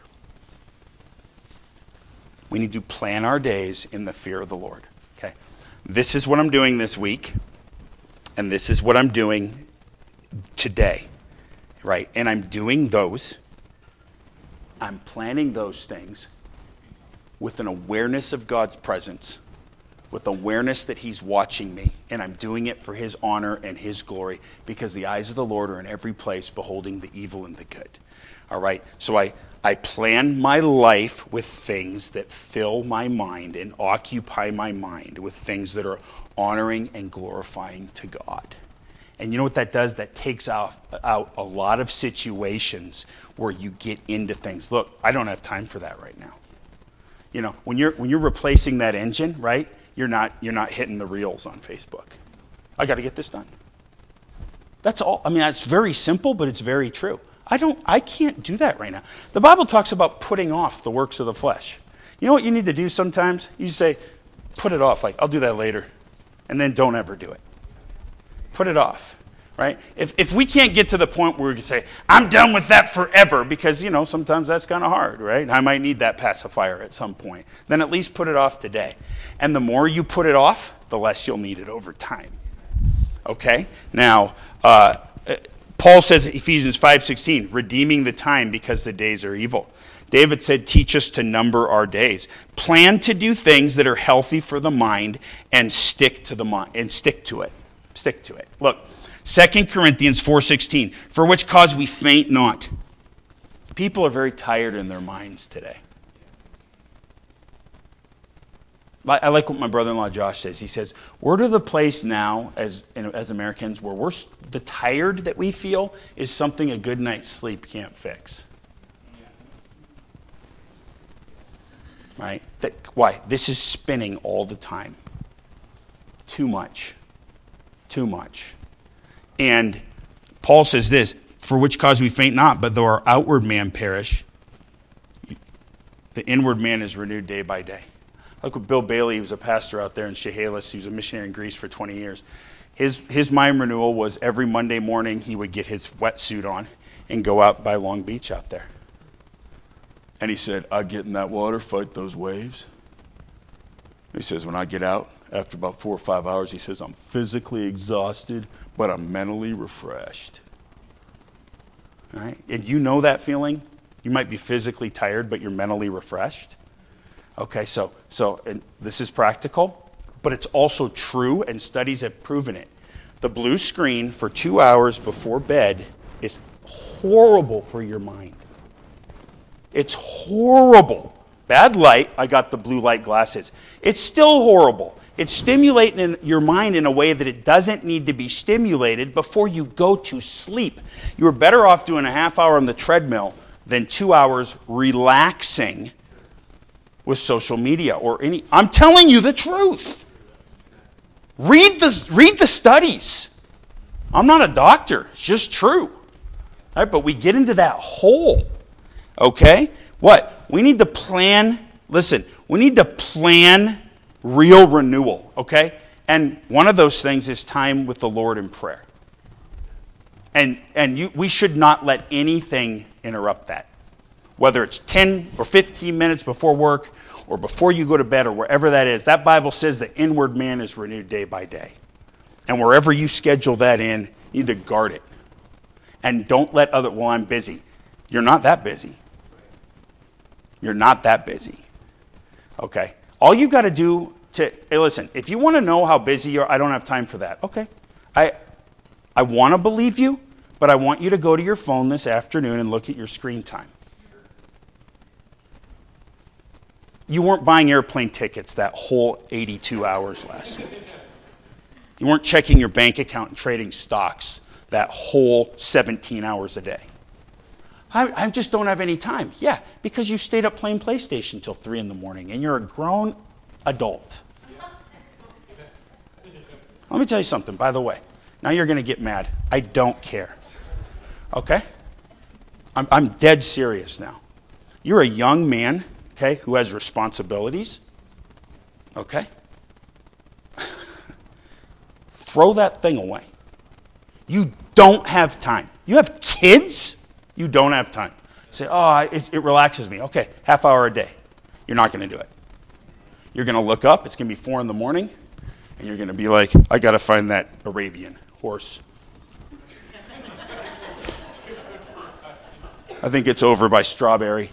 We need to plan our days in the fear of the Lord. Okay, this is what I'm doing this week, and this is what I'm doing today, right? And I'm doing those. I'm planning those things with an awareness of God's presence, with awareness that he's watching me, and I'm doing it for his honor and his glory, because the eyes of the Lord are in every place, beholding the evil and the good. All right, so I, I plan my life with things that fill my mind and occupy my mind with things that are honoring and glorifying to God. And you know what that does? That takes out, out a lot of situations where you get into things. Look, I don't have time for that right now. You know, when you're when you're replacing that engine, right? You're not you're not hitting the reels on Facebook. I got to get this done. That's all. I mean, it's very simple, but it's very true. I don't I can't do that right now. The Bible talks about putting off the works of the flesh. You know what you need to do sometimes? You say, put it off, like, I'll do that later. And then don't ever do it. Put it off. Right? If if we can't get to the point where we can say, I'm done with that forever, because, you know, sometimes that's kind of hard, right? I might need that pacifier at some point. Then at least put it off today. And the more you put it off, the less you'll need it over time. Okay? Now, uh, Paul says in Ephesians five sixteen, redeeming the time because the days are evil. David said, teach us to number our days. Plan to do things that are healthy for the mind and stick to the mind and stick to it. Stick to it. Look. Second Corinthians four sixteen, for which cause we faint not. People are very tired in their minds today. I like what my brother-in-law Josh says. He says, we're to the place now as as Americans where we're the tired that we feel is something a good night's sleep can't fix. right? That, why? This is spinning all the time. Too much. Too much. And Paul says this, for which cause we faint not, but though our outward man perish, the inward man is renewed day by day. Look at Bill Bailey, he was a pastor out there in Chehalis. He was a missionary in Greece for twenty years. His his mind renewal was every Monday morning he would get his wetsuit on and go out by Long Beach out there. And he said, I get in that water, fight those waves. He says, when I get out, after about four or five hours, he says, I'm physically exhausted, but I'm mentally refreshed. All right? And you know that feeling? You might be physically tired, but you're mentally refreshed. Okay, so so and this is practical, but it's also true, and studies have proven it. The blue screen for two hours before bed is horrible for your mind. It's horrible. Bad light, I got the blue light glasses. It's still horrible. It's stimulating your mind in a way that it doesn't need to be stimulated before you go to sleep. You're better off doing a half hour on the treadmill than two hours relaxing with social media or any. I'm telling you the truth. Read the, read the studies. I'm not a doctor. It's just true. All right, but we get into that hole. Okay? What? We need to plan. Listen, we need to plan real renewal. Okay? And one of those things is time with the Lord in prayer. And and you, we should not let anything interrupt that. Whether it's ten or fifteen minutes before work or before you go to bed or wherever that is. That Bible says the inward man is renewed day by day. And wherever you schedule that in, you need to guard it. And don't let other, well, I'm busy. You're not that busy. You're not that busy. Okay? All you got to do to, hey, listen, if you want to know how busy you are, I don't have time for that. Okay. I I want to believe you, but I want you to go to your phone this afternoon and look at your screen time. You weren't buying airplane tickets that whole eighty-two hours last week. You weren't checking your bank account and trading stocks that whole seventeen hours a day. I, I just don't have any time. Yeah, because you stayed up playing PlayStation until three in the morning and you're a grown adult. Let me tell you something, by the way. Now you're going to get mad. I don't care. Okay? I'm, I'm dead serious now. You're a young man, okay, who has responsibilities. Okay? Throw that thing away. You don't have time. You have kids? You don't have time. Say, oh, it, it relaxes me. Okay, half hour a day. You're not going to do it. You're going to look up. It's going to be four in the morning. And you're going to be like, I got to find that Arabian horse. I think it's over by Strawberry.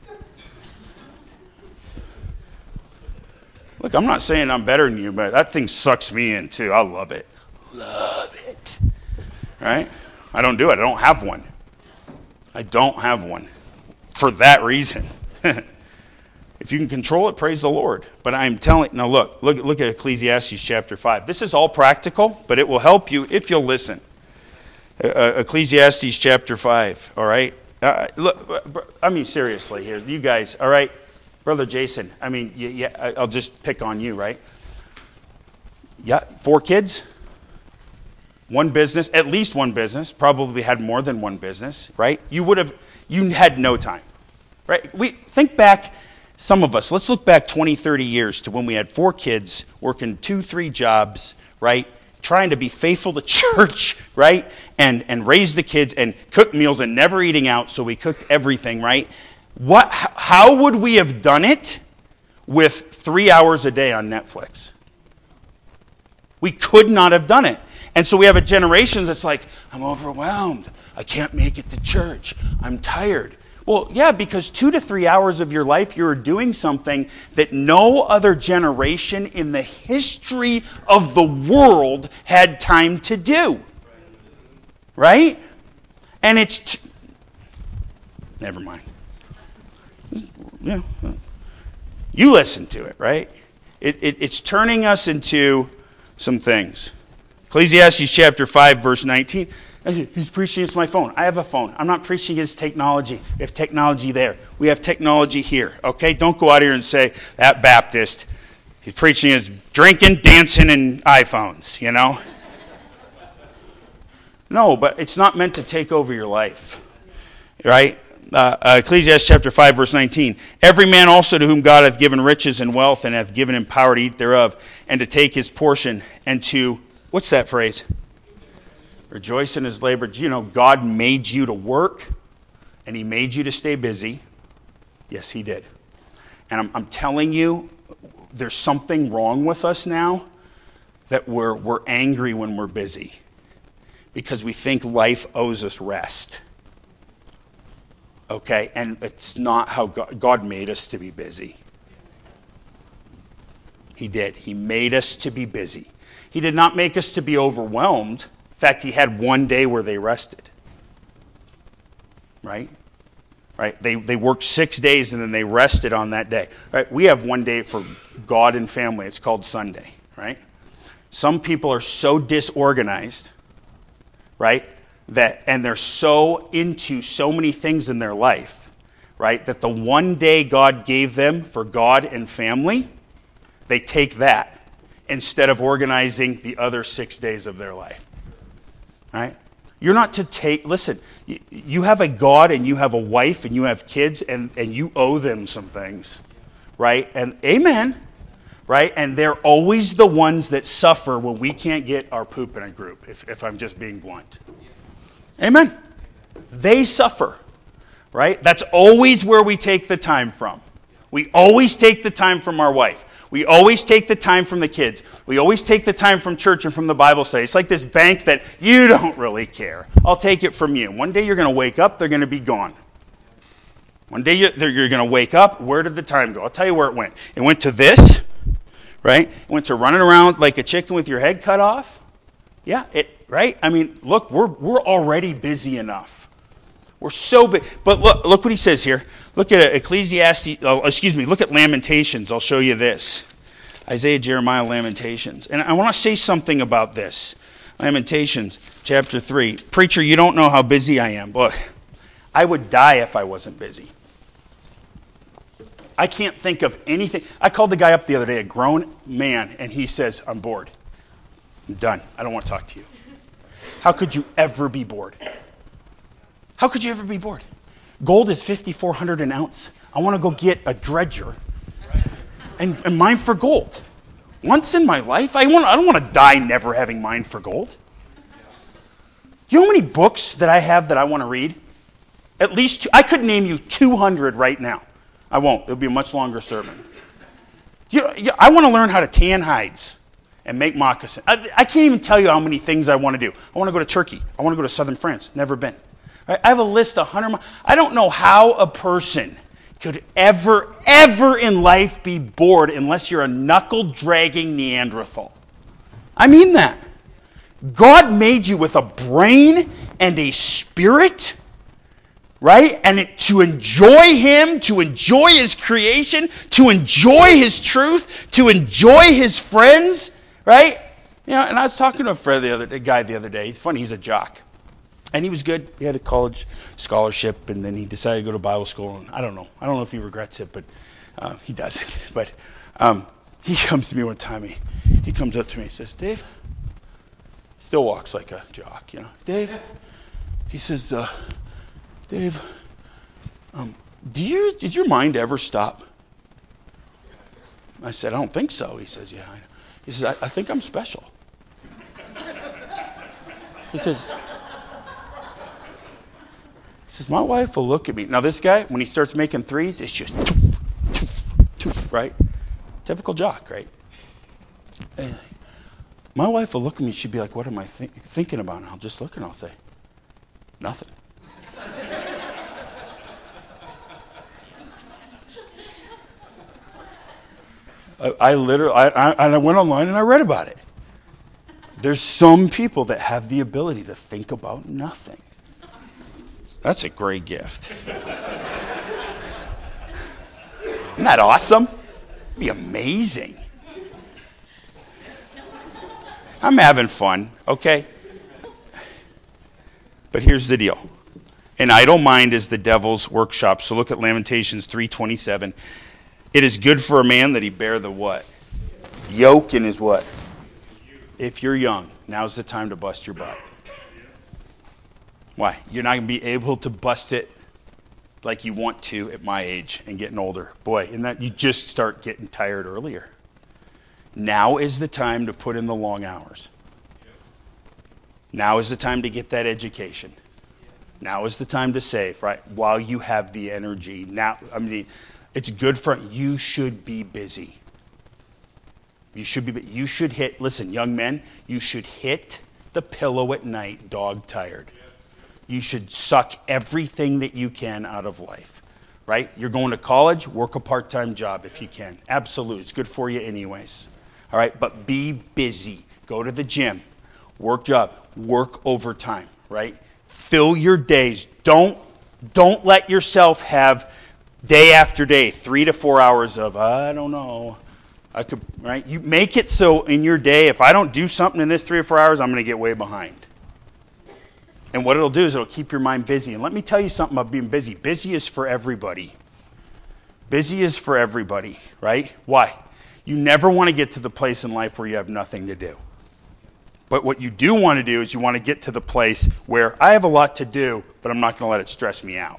Look, I'm not saying I'm better than you, but that thing sucks me in too. I love it. Love it. Right? I don't do it. I don't have one. I don't have one. For that reason. If you can control it, praise the Lord. But I'm telling, now look, look, look at Ecclesiastes chapter five. This is all practical, but it will help you if you'll listen. Uh, Ecclesiastes chapter five, all right? Uh, look, I mean, seriously here, you guys, all right? Brother Jason, I mean, yeah, yeah, I'll just pick on you, right? Yeah, four kids, one business, at least one business, probably had more than one business, right? You would have, you had no time, right? We think back. Some of us, let's look back twenty, thirty years to when we had four kids working two, three jobs, right? Trying to be faithful to church, right? And and raise the kids and cook meals and never eating out, so we cooked everything, right? What? How would we have done it with three hours a day on Netflix? We could not have done it. And so we have a generation that's like, I'm overwhelmed. I can't make it to church. I'm tired. Well, yeah, because two to three hours of your life, you're doing something that no other generation in the history of the world had time to do. Right? And it's... T- Never mind. Yeah. You listen to it, right? It, it, it's turning us into some things. Ecclesiastes chapter five, verse nineteen. He's preaching against my phone. I have a phone. I'm not preaching against technology. We have technology there. We have technology here. Okay? Don't go out here and say, that Baptist, he's preaching against drinking, dancing, and iPhones, you know? No, but it's not meant to take over your life. Right? Uh, uh, Ecclesiastes chapter five, verse nineteen. Every man also to whom God hath given riches and wealth, and hath given him power to eat thereof, and to take his portion, and to, what's that phrase? Rejoice in his labor. You know, God made you to work, and he made you to stay busy. Yes, he did. And I'm, I'm telling you, there's something wrong with us now, that we're, we're angry when we're busy, because we think life owes us rest. Okay? And it's not how God, God made us to be busy. He did. He made us to be busy. He did not make us to be overwhelmed. In fact, he had one day where they rested. Right? Right? They they worked six days and then they rested on that day. Right? We have one day for God and family. It's called Sunday. Right? Some people are so disorganized, right, that and they're so into so many things in their life, right, that the one day God gave them for God and family, they take that instead of organizing the other six days of their life. Right? You're not to take, listen, you have a God and you have a wife and you have kids and, and you owe them some things. Right? And amen. Right? And they're always the ones that suffer when we can't get our poop in a group, if, if I'm just being blunt. Amen. They suffer. Right? That's always where we take the time from. We always take the time from our wife. We always take the time from the kids. We always take the time from church and from the Bible study. It's like this bank that you don't really care. I'll take it from you. One day you're going to wake up, they're going to be gone. One day you're, you're going to wake up, where did the time go? I'll tell you where it went. It went to this, right? It went to running around like a chicken with your head cut off. Yeah, it right? I mean, look, we're we're already busy enough. We're so big. But look, look what he says here. Look at Ecclesiastes, oh, excuse me, look at Lamentations. I'll show you this. Isaiah, Jeremiah, Lamentations. And I want to say something about this. Lamentations, chapter three. Preacher, you don't know how busy I am. Look, I would die if I wasn't busy. I can't think of anything. I called the guy up the other day, a grown man, and he says, I'm bored. I'm done. I don't want to talk to you. How could you ever be bored? How could you ever be bored? Gold is fifty-four hundred an ounce. I want to go get a dredger and, and mine for gold. Once in my life, I want. I don't want to die never having mined for gold. You know how many books that I have that I want to read? At least two. I could name you two hundred right now. I won't. It'll be a much longer sermon. You know, I want to learn how to tan hides and make moccasins. I, I can't even tell you how many things I want to do. I want to go to Turkey. I want to go to southern France. Never been. I have a list of one hundred. I don't know how a person could ever, ever in life be bored unless you're a knuckle-dragging Neanderthal. I mean that. God made you with a brain and a spirit, right? And it, to enjoy Him, to enjoy His creation, to enjoy His truth, to enjoy His friends, right? You know, and I was talking to a friend the other a guy the other day. He's funny. He's a jock. And he was good. He had a college scholarship, and then he decided to go to Bible school. And I don't know. I don't know if he regrets it, but uh, he doesn't. But um, he comes to me one time. He, he comes up to me and says, Dave, still walks like a jock, you know. Dave, he says, uh, Dave, um, do you, did your mind ever stop? I said, I don't think so. He says, yeah. I know. He says, I, I think I'm special. He says... He says, my wife will look at me. Now this guy, when he starts making threes, it's just toof, toof, toof, right? Typical jock, right? And my wife will look at me, she'd be like, what am I th- thinking about? And I'll just look and I'll say, nothing. I, I literally, I, I, and I went online and I read about it. There's some people that have the ability to think about nothing. That's a great gift. Isn't that awesome? It'd be amazing. I'm having fun, okay? But here's the deal. An idle mind is the devil's workshop. So look at Lamentations three twenty-seven. It is good for a man that he bear the what? Yoke in his what? If you're young, now's the time to bust your butt. Why? You're not going to be able to bust it like you want to at my age and getting older. Boy, and that you just start getting tired earlier. Now is the time to put in the long hours. Now is the time to get that education. Now is the time to save, right? While you have the energy. Now, I mean, it's good for you should be busy. You should be you should hit, listen, young men, you should hit the pillow at night dog tired. You should suck everything that you can out of life, right? You're going to college, work a part-time job if you can. Absolutely. It's good for you anyways. All right, but be busy. Go to the gym. Work job. Work overtime, right? Fill your days. Don't don't let yourself have day after day, three to four hours of, I don't know. I could, right? You make it so in your day, if I don't do something in this three or four hours, I'm going to get way behind. And what it'll do is it'll keep your mind busy. And let me tell you something about being busy. Busy is for everybody. Busy is for everybody, right? Why? You never want to get to the place in life where you have nothing to do. But what you do want to do is you want to get to the place where I have a lot to do, but I'm not going to let it stress me out.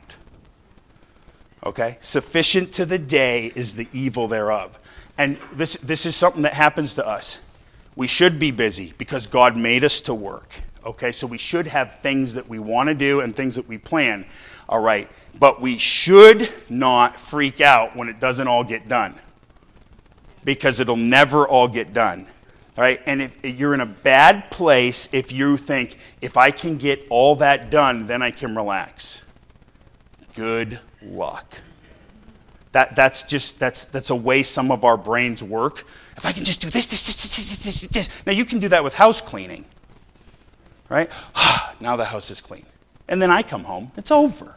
Okay? Sufficient to the day is the evil thereof. And this, this is something that happens to us. We should be busy because God made us to work. Okay, so we should have things that we want to do and things that we plan. All right, but we should not freak out when it doesn't all get done. Because it'll never all get done. All right, and if you're in a bad place if you think, if I can get all that done, then I can relax. Good luck. That, that's just, that's, that's a way some of our brains work. If I can just do this, this, this, this, this, this, this. Now you can do that with house cleaning. Right? Now the house is clean. And then I come home. It's over.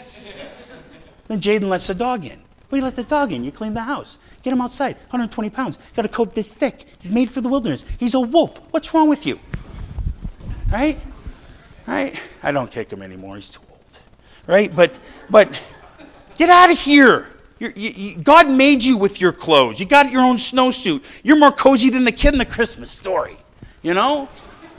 Then Jaden lets the dog in. Well, you let the dog in. You clean the house. Get him outside. one hundred twenty pounds. Got a coat this thick. He's made for the wilderness. He's a wolf. What's wrong with you? Right? Right? I don't kick him anymore. He's too old. Right? But but get out of here. You're, you, you, God made you with your clothes. You got your own snowsuit. You're more cozy than the kid in the Christmas story. You know?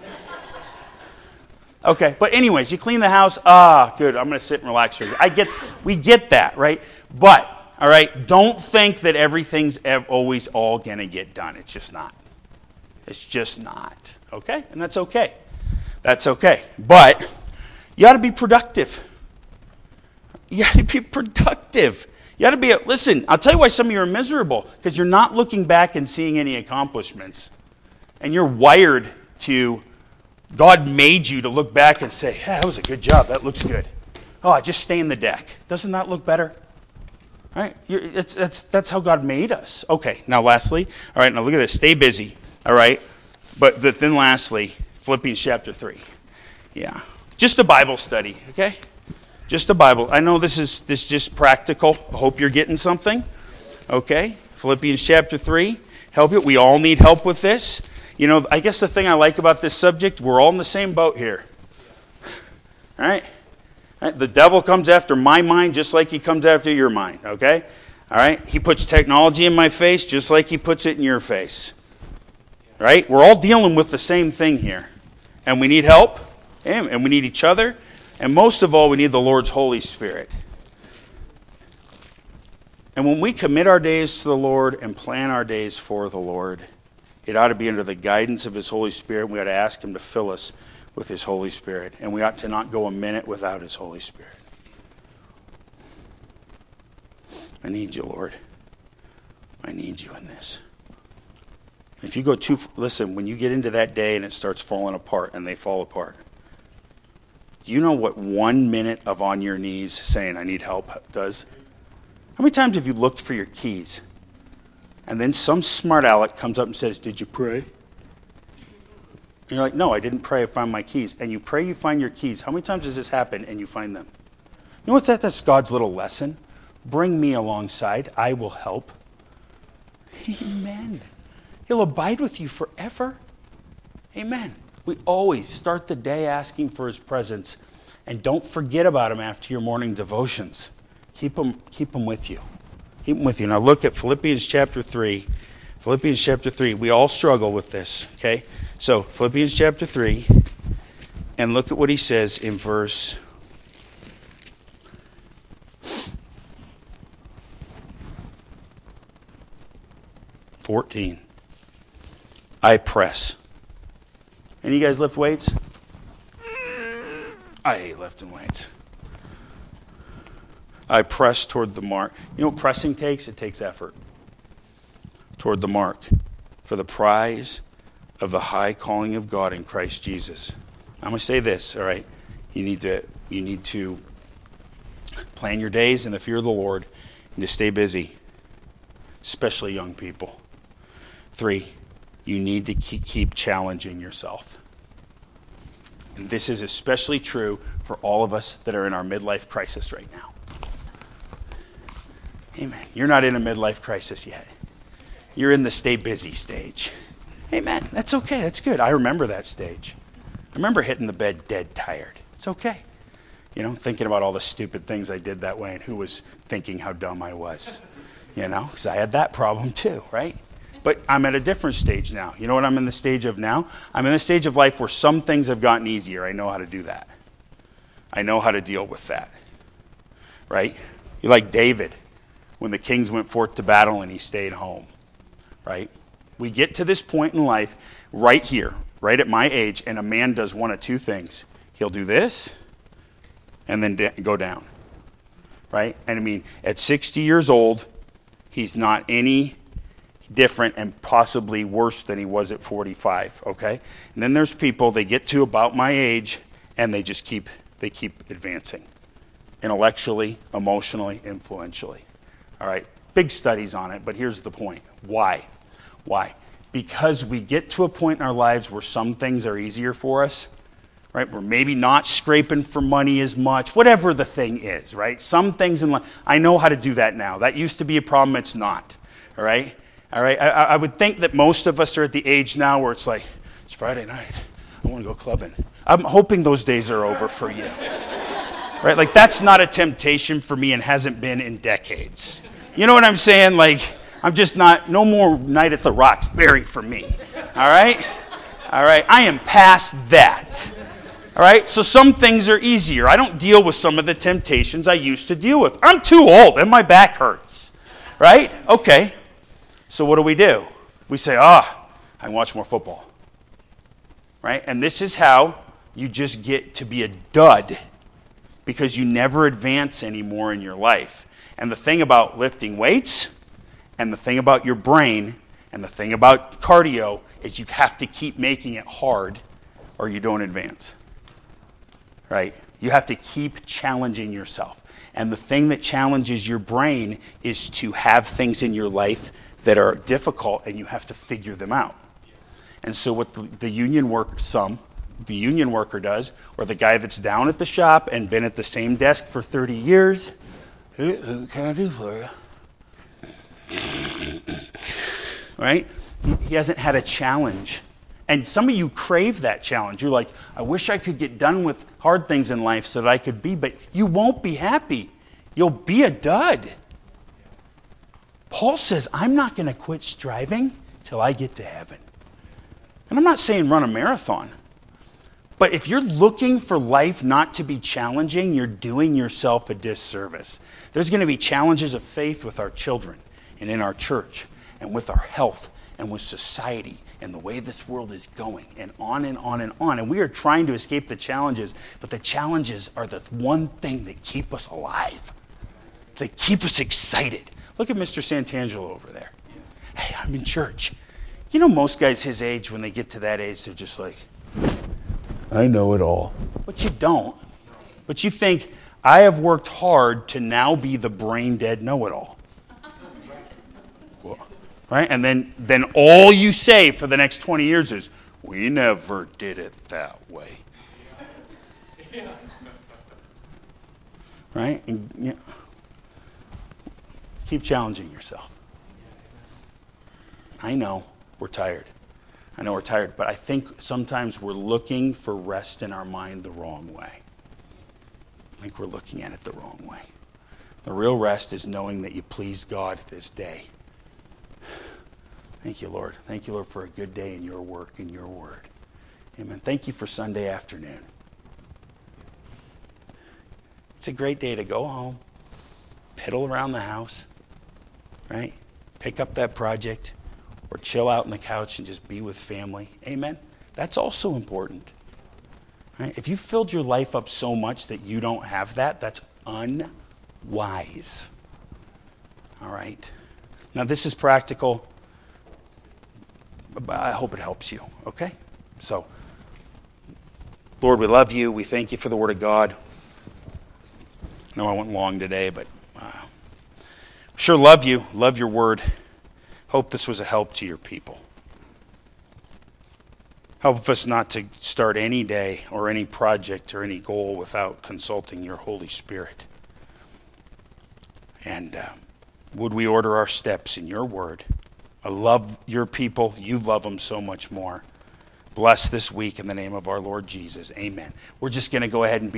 Okay, but anyways, you clean the house. Ah, good. I'm going to sit and relax for you. I get, we get that, right? But, all right, don't think that everything's always all going to get done. It's just not. It's just not. Okay? And that's okay. That's okay. But you ought to be productive. You got to be productive. You got to be, a, listen, I'll tell you why some of you are miserable. Because you're not looking back and seeing any accomplishments. And you're wired to, God made you to look back and say, yeah, that was a good job. That looks good. Oh, just stay in the deck. Doesn't that look better? All right? You're, it's, it's, that's how God made us. Okay, now lastly, all right, now look at this. Stay busy, all right? But, but then lastly, Philippians chapter three. Yeah. Just a Bible study, okay? Just a Bible. I know this is this is just practical. I hope you're getting something. Okay? Philippians chapter three. Help it. We all need help with this. You know, I guess the thing I like about this subject, we're all in the same boat here. All right? All right? The devil comes after my mind just like he comes after your mind, okay? All right? He puts technology in my face just like he puts it in your face. Right? We're all dealing with the same thing here. And we need help, and we need each other, and most of all, we need the Lord's Holy Spirit. And when we commit our days to the Lord and plan our days for the Lord, it ought to be under the guidance of His Holy Spirit. We ought to ask Him to fill us with His Holy Spirit. And we ought to not go a minute without His Holy Spirit. I need you, Lord. I need you in this. If you go too, listen, when you get into that day and it starts falling apart and they fall apart, do you know what one minute of on your knees saying, I need help does? How many times have you looked for your keys? And then some smart aleck comes up and says, did you pray? And you're like, no, I didn't pray, I found my keys. And you pray, you find your keys. How many times does this happen and you find them? You know what's that? That's God's little lesson. Bring me alongside. I will help. Amen. He'll abide with you forever. Amen. We always start the day asking for His presence. And don't forget about them after your morning devotions. Keep them, keep them with you. Keep them with you. Now look at Philippians chapter three. Philippians chapter three. We all struggle with this, okay? So Philippians chapter three. And look at what he says in verse fourteen. I press. Any of you guys lift weights? I hate lifting weights. I press toward the mark. You know what pressing takes? It takes effort. Toward the mark for the prize of the high calling of God in Christ Jesus. I'm going to say this, all right? You need to you need to plan your days in the fear of the Lord and to stay busy, especially young people. Three, you need to keep, keep challenging yourself. And this is especially true for all of us that are in our midlife crisis right now. Amen. You're not in a midlife crisis yet. You're in the stay busy stage. Amen. That's okay. That's good. I remember that stage. I remember hitting the bed dead tired. It's okay. You know, thinking about all the stupid things I did that way and who was thinking how dumb I was. You know, because I had that problem too, right? But I'm at a different stage now. You know what I'm in the stage of now? I'm in the stage of life where some things have gotten easier. I know how to do that. I know how to deal with that. Right? You're like David when the kings went forth to battle and he stayed home. Right? We get to this point in life right here, right at my age, and a man does one of two things. He'll do this and then da- go down. Right? And I mean, at sixty years old, he's not any different and possibly worse than he was at forty-five, okay? And then there's people, they get to about my age, and they just keep, they keep advancing. Intellectually, emotionally, influentially. All right? Big studies on it, but here's the point. Why? Why? Because we get to a point in our lives where some things are easier for us, right? We're maybe not scraping for money as much, whatever the thing is, right? Some things in life, I know how to do that now. That used to be a problem, it's not, all right? All right, I, I would think that most of us are at the age now where it's like, it's Friday night, I want to go clubbing. I'm hoping those days are over for you. Right, like that's not a temptation for me and hasn't been in decades. You know what I'm saying? Like, I'm just not, no more night at the Roxbury for me. All right? All right, I am past that. All right, so some things are easier. I don't deal with some of the temptations I used to deal with. I'm too old and my back hurts. Right? Okay. So what do we do? We say, ah, oh, I can watch more football. Right? And this is how you just get to be a dud because you never advance anymore in your life. And the thing about lifting weights and the thing about your brain and the thing about cardio is you have to keep making it hard or you don't advance. Right? You have to keep challenging yourself. And the thing that challenges your brain is to have things in your life that are difficult and you have to figure them out. And so what the, the union worker, some, the union worker does, or the guy that's down at the shop and been at the same desk for thirty years, hey, what can I do for you? Right? He hasn't had a challenge. And some of you crave that challenge. You're like, I wish I could get done with hard things in life so that I could be, but you won't be happy. You'll be a dud. Paul says, I'm not going to quit striving till I get to heaven. And I'm not saying run a marathon. But if you're looking for life not to be challenging, you're doing yourself a disservice. There's going to be challenges of faith with our children and in our church and with our health and with society and the way this world is going and on and on and on. And we are trying to escape the challenges, but the challenges are the one thing that keep us alive. They keep us excited. Look at Mister Santangelo over there. Hey, I'm in church. You know, most guys his age, when they get to that age, they're just like, I know it all. But you don't. But you think, I have worked hard to now be the brain-dead know-it-all. Well, right? And then, then all you say for the next twenty years is, we never did it that way. Right? And, you know, keep challenging yourself. I know we're tired. I know we're tired, but I think sometimes we're looking for rest in our mind the wrong way. I think we're looking at it the wrong way. The real rest is knowing that you pleased God this day. Thank you, Lord. Thank you, Lord, for a good day in your work and your word. Amen. Thank you for Sunday afternoon. It's a great day to go home, piddle around the house, right? Pick up that project, or chill out on the couch and just be with family. Amen. That's also important. Right? If you filled your life up so much that you don't have that, that's unwise. All right. Now this is practical, but I hope it helps you. Okay? So, Lord, we love you. We thank you for the Word of God. I know I went long today, but uh, sure love you. Love your Word. Hope this was a help to your people. Help us not to start any day or any project or any goal without consulting your Holy Spirit. And uh, would we order our steps in your word? I love your people. You love them so much more. Bless this week in the name of our Lord Jesus. Amen. We're just going to go ahead and be